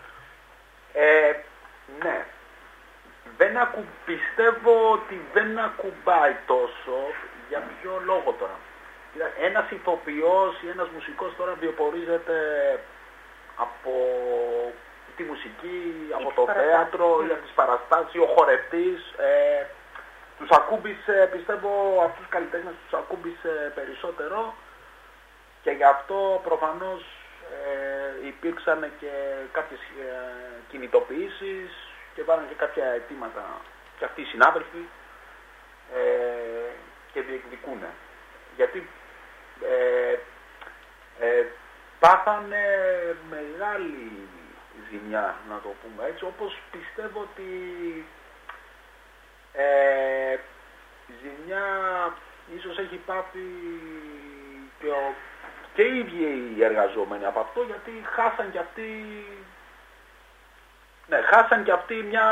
Ναι. Πιστεύω ότι δεν ακουμπάει τόσο. Για ποιο λόγο τώρα? Ένας ηθοποιός ή ένας μουσικός τώρα βιοπορίζεται από τη μουσική, από το θέατρο ή από τις παραστάσεις, ο χορευτής. Τους ακούμπησε, πιστεύω αυτούς τους καλλιτέχνες τους ακούμπησε περισσότερο και γι' αυτό προφανώς υπήρξαν και κάποιες κινητοποιήσεις και βάλαν και κάποια αιτήματα και αυτοί οι συνάδελφοι και διεκδικούν. Γιατί πάθανε μεγάλη ζημιά, να το πούμε έτσι, όπως πιστεύω ότι ζημιά ίσως έχει πάθει και οι ίδιοι οι εργαζόμενοι από αυτό, γιατί χάσαν κι αυτοί μια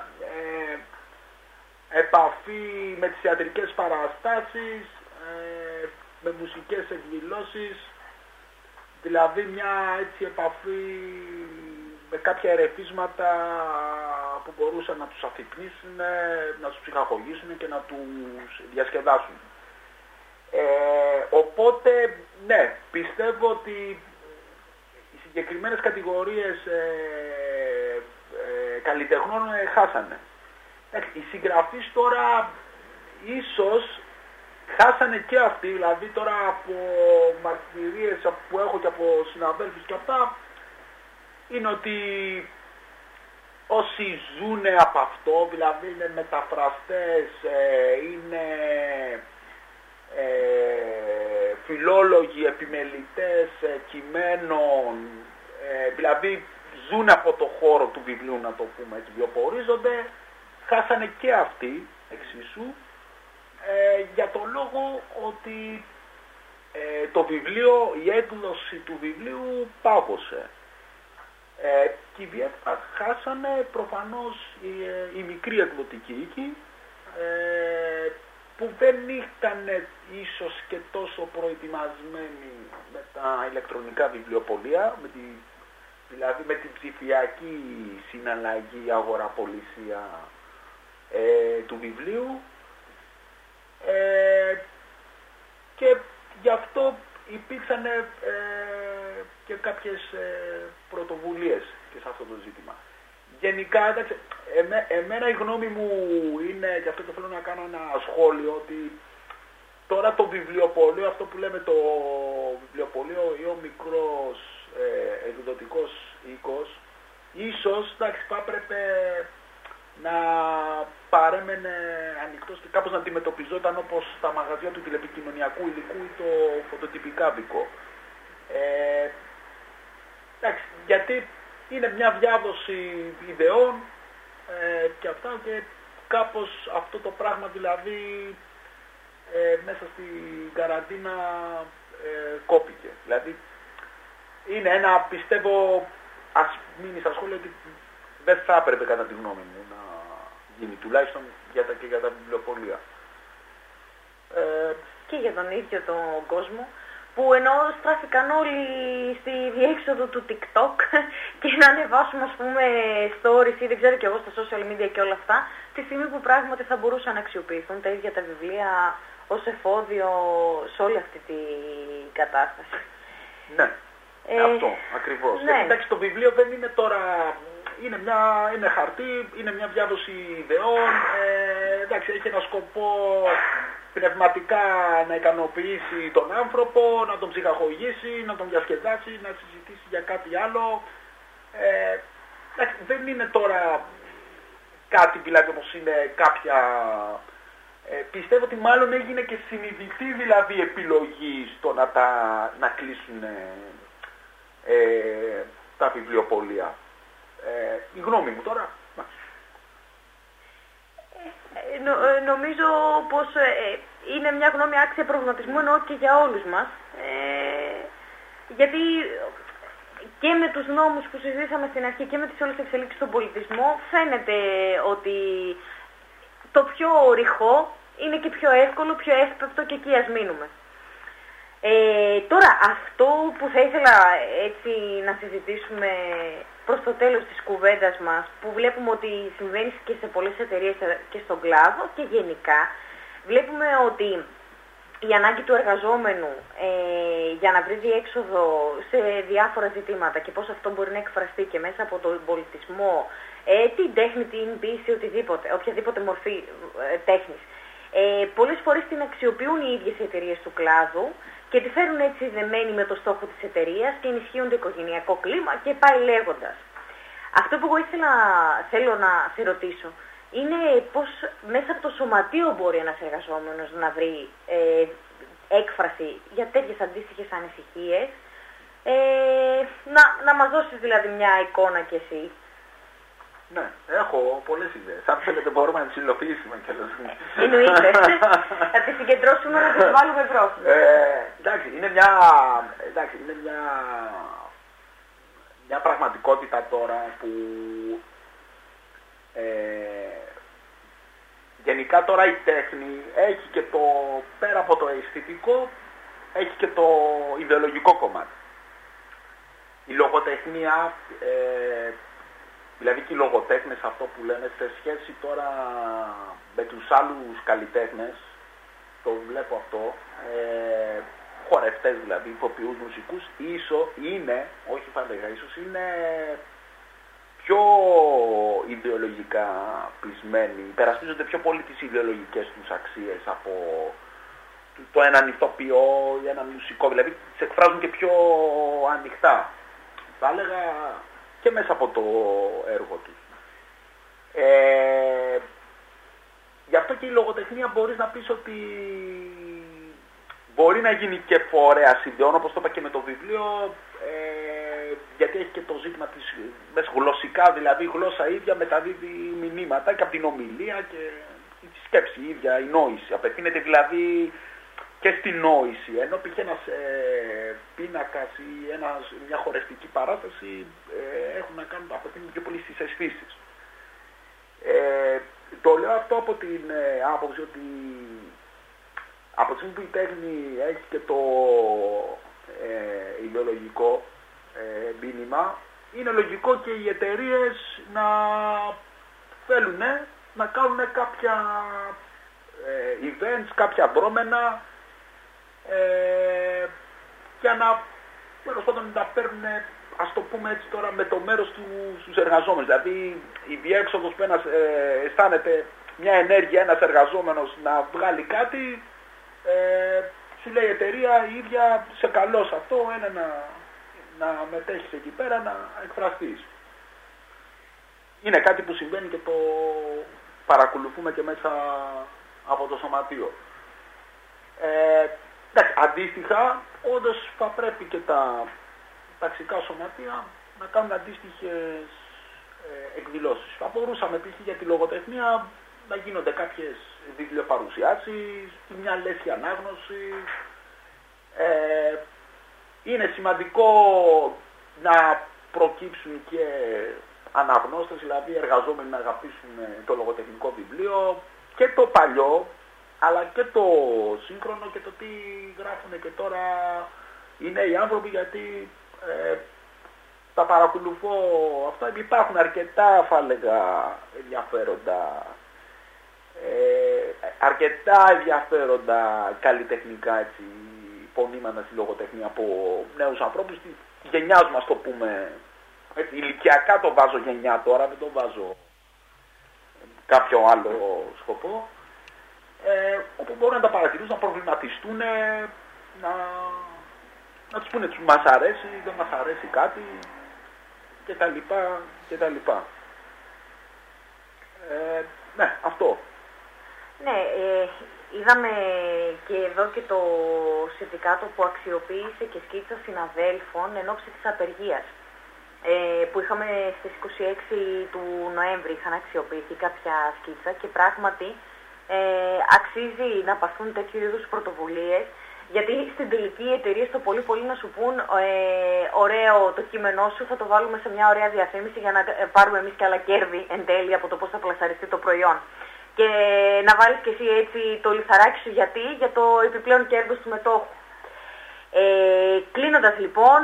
επαφή με τις θεατρικές παραστάσεις, με μουσικές εκδηλώσεις, δηλαδή μια έτσι επαφή με κάποια ερεθίσματα που μπορούσαν να τους αφυπνίσουν, να τους ψυχαγωγήσουν και να τους διασκεδάσουν. Οπότε, ναι, πιστεύω ότι οι συγκεκριμένες κατηγορίες καλλιτεχνών χάσανε. Οι συγγραφείς τώρα ίσως χάσανε και αυτοί, δηλαδή τώρα από μαρτυρίες που έχω και από συναδέλφους και αυτά, είναι ότι όσοι ζουνε από αυτό, δηλαδή είναι μεταφραστές, είναι φιλόλογοι, επιμελητές κειμένων, δηλαδή ζουν από το χώρο του βιβλίου, να το πούμε έτσι, βιοπορίζονται, χάσανε και αυτοί εξίσου, για τον λόγο ότι το βιβλίο, η έκδοση του βιβλίου πάγωσε. Και ιδιαίτερα χάσανε προφανώς οι μικροί εκδοτικοί οίκοι, που δεν ήταν ίσως και τόσο προετοιμασμένοι με τα ηλεκτρονικά βιβλιοπωλεία, δηλαδή με την ψηφιακή συναλλαγή, αγοραπολισία του βιβλίου, και γι' αυτό υπήρξαν και κάποιες πρωτοβουλίες και σε αυτό το ζήτημα. Γενικά, εντάξει, εμένα η γνώμη μου είναι, και αυτό και θέλω να κάνω ένα σχόλιο, ότι τώρα το βιβλιοπωλείο, αυτό που λέμε το βιβλιοπωλείο ή ο μικρός εκδοτικός οίκος, ίσως, εντάξει, θα έπρεπε να παρέμενε ανοιχτός και κάπως να αντιμετωπιζόταν όπως τα μαγαζιά του τηλεπικοινωνιακού υλικού ή το φωτοτυπικά δικό. Εντάξει, γιατί είναι μια διάδοση ιδεών και αυτά, και κάπως αυτό το πράγμα δηλαδή μέσα στην καραντίνα κόπηκε. Δηλαδή είναι ένα, πιστεύω, ας μείνει στα σχόλια, ότι δεν θα έπρεπε κατά τη γνώμη μου να γίνει, τουλάχιστον για τα βιβλιοπωλεία. Και για τον ίδιο τον κόσμο, που ενώ στράφηκαν όλοι στη διέξοδο του TikTok και να ανεβάσουν, ας πούμε, stories ή δεν ξέρω και εγώ στα social media και όλα αυτά, τη στιγμή που πράγματι θα μπορούσαν να αξιοποιηθούν τα ίδια τα βιβλία ως εφόδιο σε όλη αυτή την κατάσταση. Ναι, αυτό ακριβώς. Ναι. Εντάξει, το βιβλίο δεν είναι τώρα, είναι χαρτί, είναι μια διάδοση ιδεών, εντάξει, έχει ένα σκοπό πνευματικά να ικανοποιήσει τον άνθρωπο, να τον ψυχαγωγήσει, να τον διασκεδάσει, να συζητήσει για κάτι άλλο. Δεν είναι τώρα κάτι, δηλαδή, όπως είναι κάποια Πιστεύω ότι μάλλον έγινε και συνειδητή δηλαδή επιλογή στο να κλείσουν τα βιβλιοπωλεία. Η γνώμη μου τώρα. Νομίζω πως είναι μια γνώμη άξια προβληματισμού, εννοώ και για όλους μας. Γιατί και με τους νόμους που συζητήσαμε στην αρχή και με τις όλες τις εξελίξεις στον πολιτισμό φαίνεται ότι το πιο ρηχό είναι και πιο εύκολο, πιο εύπεπτο και εκεί ας μείνουμε. Τώρα αυτό που θα ήθελα έτσι να συζητήσουμε προς το τέλος της κουβέντας μας, που βλέπουμε ότι συμβαίνει και σε πολλές εταιρείες και στον κλάδο και γενικά, βλέπουμε ότι η ανάγκη του εργαζόμενου για να βρει διέξοδο σε διάφορα ζητήματα και πώς αυτό μπορεί να εκφραστεί και μέσα από τον πολιτισμό, την τέχνη, την ποίηση, οποιαδήποτε μορφή τέχνης, πολλές φορές την αξιοποιούν οι ίδιες εταιρείες του κλάδου και τη φέρουν έτσι δεμένη με το στόχο της εταιρείας και ενισχύουν το οικογενειακό κλίμα και πάει λέγοντας. Αυτό που εγώ θέλω να σε ρωτήσω είναι πώς μέσα από το σωματείο μπορεί ένας εργαζόμενος να βρει έκφραση για τέτοιες αντίστοιχες ανησυχίες, να μας δώσεις δηλαδή μια εικόνα κι εσύ. Ναι, έχω πολλές ιδέες. Αν θέλετε μπορούμε να τις υλοποιήσουμε κιόλας. Εννοείται. Θα τις συγκεντρώσουμε να τις βάλουμε μπρος. Εντάξει, είναι μια πραγματικότητα τώρα που γενικά τώρα η τέχνη έχει και το, πέρα από το αισθητικό, έχει και το ιδεολογικό κομμάτι. Η λογοτεχνία, δηλαδή και οι λογοτέχνες, αυτό που λένε, σε σχέση τώρα με τους άλλους καλλιτέχνες, το βλέπω αυτό, χορευτές δηλαδή, ηθοποιούς, μουσικούς, όχι θα έλεγα, ίσως είναι πιο ιδεολογικά πεισμένοι, υπερασπίζονται πιο πολύ τις ιδεολογικές τους αξίες από το έναν ηθοποιό ή έναν μουσικό, δηλαδή τις εκφράζουν και πιο ανοιχτά, θα έλεγα, και μέσα από το έργο τους. Γι' αυτό και η λογοτεχνία μπορείς να πεις ότι μπορεί να γίνει και φορέας ιδεών, όπως το είπα και με το βιβλίο, γιατί έχει και το ζήτημα της γλωσσικά, δηλαδή η γλώσσα ίδια μεταδίδει μηνύματα και από την ομιλία και τη σκέψη ίδια, η νόηση. Απευθύνεται δηλαδή και στη νόηση, ενώ π.χ. ένας πίνακας ή μια χορευτική παράσταση έχουν να κάνουν, απευθύνουν πιο πολύ στις αισθήσεις. Το λέω αυτό από την άποψη ότι από τη στιγμή που η τέχνη έχει και το ιδεολογικό μήνυμα, είναι λογικό και οι εταιρείες να θέλουν να κάνουν κάποια events, κάποια δρόμενα, για να, τέλος πάντων, να παίρνουν, ας το πούμε έτσι τώρα, με το μέρος στους εργαζόμενους. Δηλαδή η διέξοδος που αισθάνεται μια ενέργεια, ένας εργαζόμενος να βγάλει κάτι, σου λέει η εταιρεία η ίδια, σε καλό σε αυτό, να μετέχεις εκεί πέρα, να εκφραστείς. Είναι κάτι που συμβαίνει και το παρακολουθούμε και μέσα από το σωματείο. Αντίστοιχα, όντως θα πρέπει και τα ταξικά σωματεία να κάνουν αντίστοιχες εκδηλώσεις. Θα μπορούσαμε π.χ. για τη λογοτεχνία να γίνονται κάποιες βιβλιοπαρουσιάσεις, μια λέσχη ανάγνωση. Είναι σημαντικό να προκύψουν και αναγνώστες, δηλαδή εργαζόμενοι να αγαπήσουν το λογοτεχνικό βιβλίο, και το παλιό, αλλά και το σύγχρονο, και το τι γράφουν και τώρα οι νέοι άνθρωποι, γιατί τα παρακολουθώ αυτά. Υπάρχουν αρκετά, θα έλεγα, ενδιαφέροντα καλλιτεχνικά, έτσι, πονήματα στη λογοτεχνία από νέους ανθρώπους της γενιάς μας, το πούμε. Έτσι, ηλικιακά το βάζω γενιά τώρα, δεν το βάζω κάποιο άλλο σκοπό. Όπου μπορούν να τα παρατηρήσουν, να προβληματιστούν, να τους πούνε μας αρέσει, δεν μας αρέσει κάτι, κτλ. Ναι, αυτό. Ναι, είδαμε και εδώ και το συνδικάτο που αξιοποίησε και σκίτσα συναδέλφων εν ώψη της απεργίας. Που είχαμε στις 26 του Νοέμβρη, είχαν αξιοποιηθεί κάποια σκίτσα και πράγματι αξίζει να παθούν τέτοιου είδους πρωτοβουλίες, γιατί στην τελική οι εταιρείες το πολύ πολύ να σου πούν ωραίο το κείμενό σου, θα το βάλουμε σε μια ωραία διαφήμιση για να πάρουμε εμείς και άλλα κέρδη εν τέλει από το πώς θα πλασαριστεί το προϊόν. Και να βάλεις και εσύ έτσι το λιθαράκι σου για το επιπλέον κέρδος του μετόχου. Κλείνοντας λοιπόν,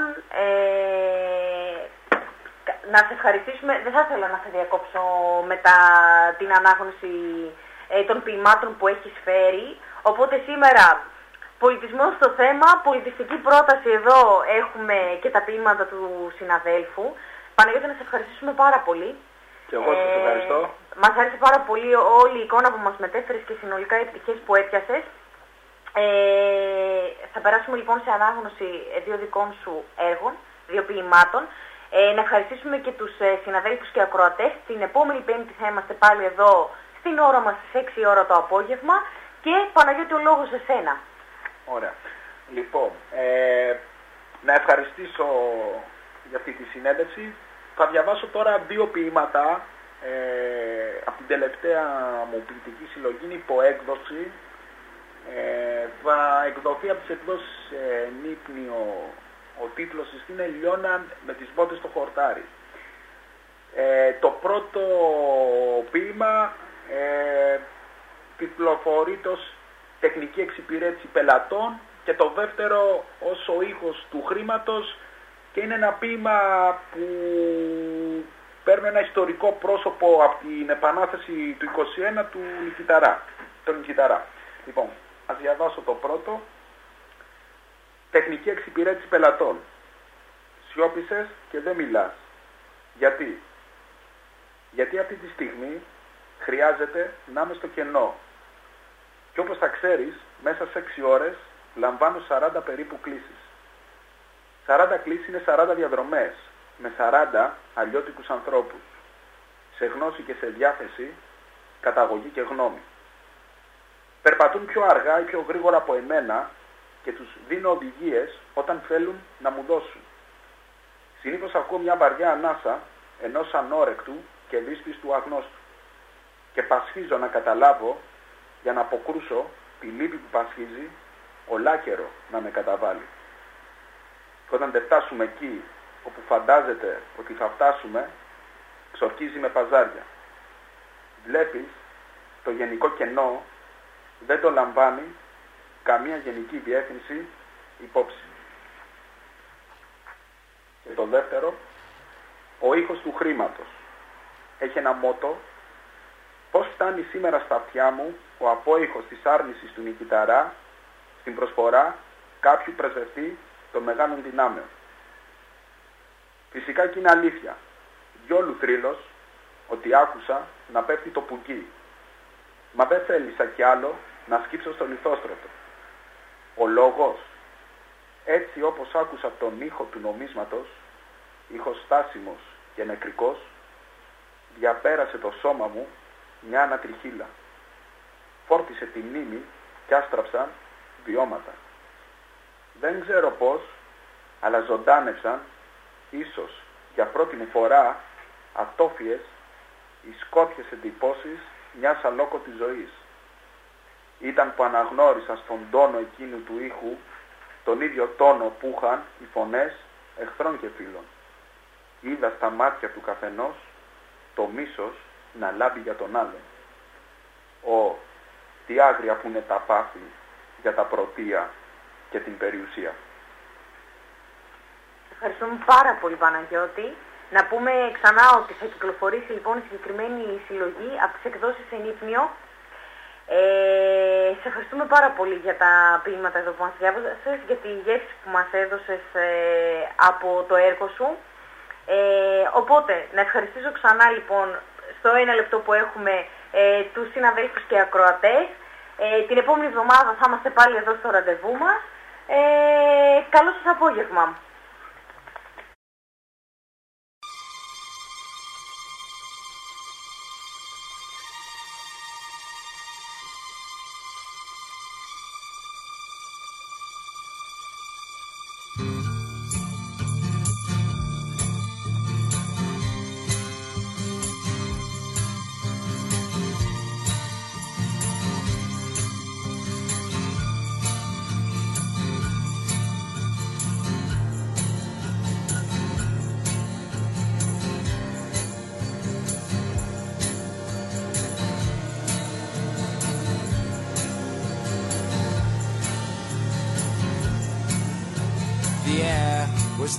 να σε ευχαριστήσουμε. Δεν θα ήθελα να σε διακόψω μετά την ανάγνωση των ποιημάτων που έχεις φέρει. Οπότε σήμερα πολιτισμός στο θέμα, πολιτιστική πρόταση εδώ έχουμε και τα ποίηματα του συναδέλφου. Παναγιώτη, να σε ευχαριστήσουμε πάρα πολύ. Και εγώ σας ευχαριστώ. Μας άρεσε πάρα πολύ όλη η εικόνα που μας μετέφερες και συνολικά οι πτυχές που έπιασες. Θα περάσουμε λοιπόν σε ανάγνωση 2 δικών σου έργων, 2 ποιημάτων. Να ευχαριστήσουμε και τους συναδέλφους και ακροατές. Την επόμενη Πέμπτη θα είμαστε πάλι εδώ στην ώρα μας στις 6 ώρα το απόγευμα. Και Παναγιώτη, ο λόγος σε σένα. Ωραία. Λοιπόν, να ευχαριστήσω για αυτή τη συνέντευξη. Θα διαβάσω τώρα 2 ποίηματα από την τελευταία μου ποιητική συλλογή, υποέκδοση. Θα εκδοθεί από τις εκδόσεις Νύπνιο. Ο τίτλος της είναι «Λιώνα με τις μπότες στο χορτάρι». Το πρώτο ποίημα τιτλοφορείται ως «Τεχνική εξυπηρέτηση πελατών» και το δεύτερο ως «Ο ήχος του χρήματος», και είναι ένα ποίημα που παίρνει ένα ιστορικό πρόσωπο από την επανάσταση του 21 του Νικηταρά. Λοιπόν, ας διαβάσω το πρώτο. Τεχνική εξυπηρέτηση πελατών. Σιώπησες και δεν μιλάς. Γιατί? Γιατί αυτή τη στιγμή χρειάζεται να είμαι στο κενό. Και όπως θα ξέρεις, μέσα σε 6 ώρες λαμβάνω 40 περίπου κλήσεις. 40 κλήσεις είναι 40 διαδρομές, με 40 αλλιώτικους ανθρώπους. Σε γνώση και σε διάθεση, καταγωγή και γνώμη. Περπατούν πιο αργά ή πιο γρήγορα από εμένα και τους δίνω οδηγίες όταν θέλουν να μου δώσουν. Συνήθως ακούω μια βαριά ανάσα ενός ανώρεκτου και δύσπιστου αγνώστου και πασχίζω να καταλάβω για να αποκρούσω τη λύπη που πασχίζει, ολάκερο να με καταβάλει. Και όταν δεν φτάσουμε εκεί όπου φαντάζεται ότι θα φτάσουμε, ξορκίζει με παζάρια. Βλέπεις, το γενικό κενό δεν το λαμβάνει καμία γενική διεύθυνση υπόψη. Και το δεύτερο, ο ήχος του χρήματος. Έχει ένα μότο: πώς φτάνει σήμερα στα αυτιά μου ο απόϊχος της άρνησης του Νικηταρά στην προσφορά κάποιου πρεσβευτή των μεγάλων δυνάμεων. Φυσικά και είναι αλήθεια, διόλου θρύλος, ότι άκουσα να πέφτει το πουγγί. Μα δεν θέλησα κι άλλο να σκύψω στο λιθόστρωτο. Ο λόγος, έτσι όπως άκουσα τον ήχο του νομίσματος, ήχος στάσιμος και νεκρικός, διαπέρασε το σώμα μου μια ανατριχύλα. Φόρτισε τη μνήμη και άστραψαν βιώματα. Δεν ξέρω πώς, αλλά ζωντάνευσαν, ίσως για πρώτη μου φορά, ατόφιες, οι σκόπιες εντυπώσεις μιας αλόκοτης ζωής. Ήταν που αναγνώρισα στον τόνο εκείνου του ήχου τον ίδιο τόνο που είχαν οι φωνές εχθρών και φίλων. Είδα στα μάτια του καθενός το μίσος να λάμπει για τον άλλον. Τι άγρια που είναι τα πάθη για τα πρωτεία και την περιουσία. Ευχαριστούμε πάρα πολύ, Παναγιώτη. Να πούμε ξανά ότι θα κυκλοφορήσει λοιπόν η συγκεκριμένη συλλογή από τις εκδόσεις Ενύπνιο. Σε ευχαριστούμε πάρα πολύ για τα ποίηματα εδώ που μας διάβασες, για τη γεύση που μας έδωσες από το έργο σου. Οπότε, να ευχαριστήσω ξανά λοιπόν στο 1 λεπτό που έχουμε τους συναδέλφους και ακροατές. Την επόμενη εβδομάδα θα είμαστε πάλι εδώ στο ραντεβού μας. Καλό σας απόγευμα.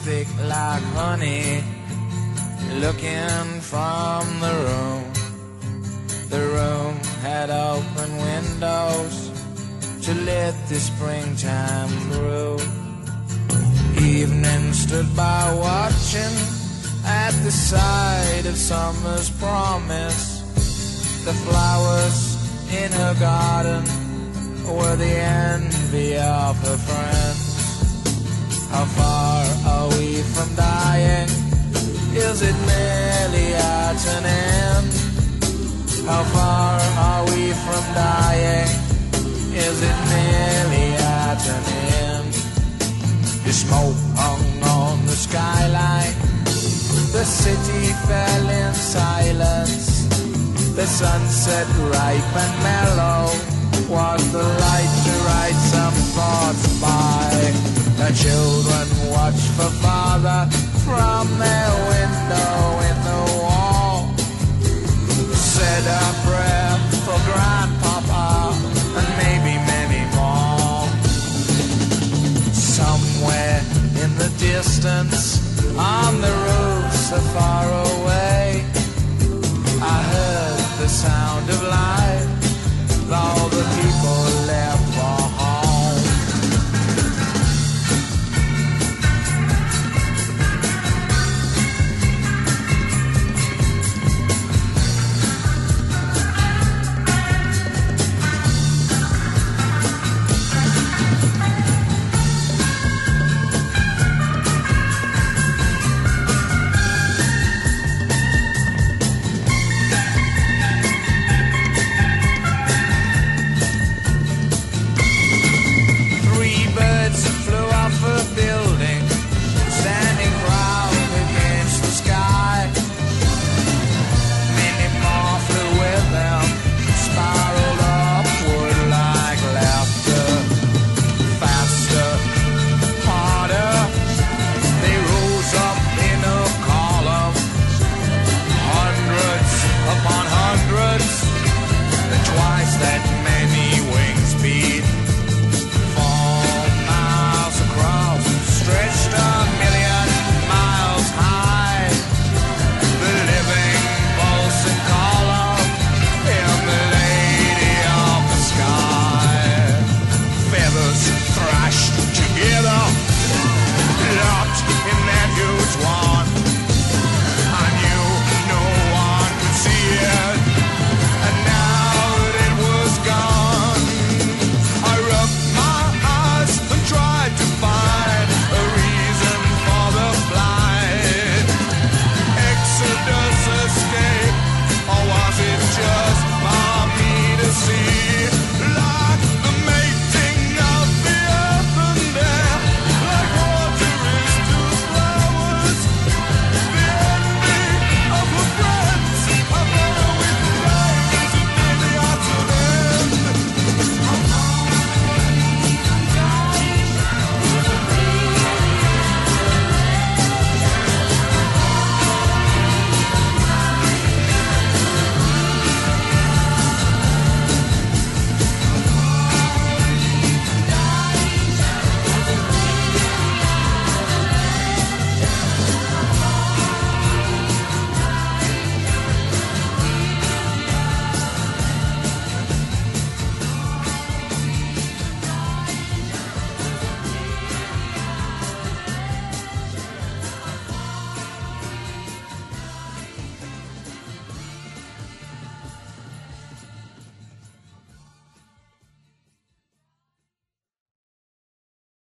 thick like honey, looking from the room. The room had open windows to let the springtime through. Evening stood by watching at the side of summer's promise. The flowers in her garden were the envy of her friends. How far are we from dying? Is it merely at an end? How far are we from dying? Is it merely at an end? The smoke hung on the skyline. The city fell in silence. The sunset ripe and mellow was the light to write some thoughts by. The children watched for father from their window in the wall. Said a prayer for grandpapa and maybe many more. Somewhere in the distance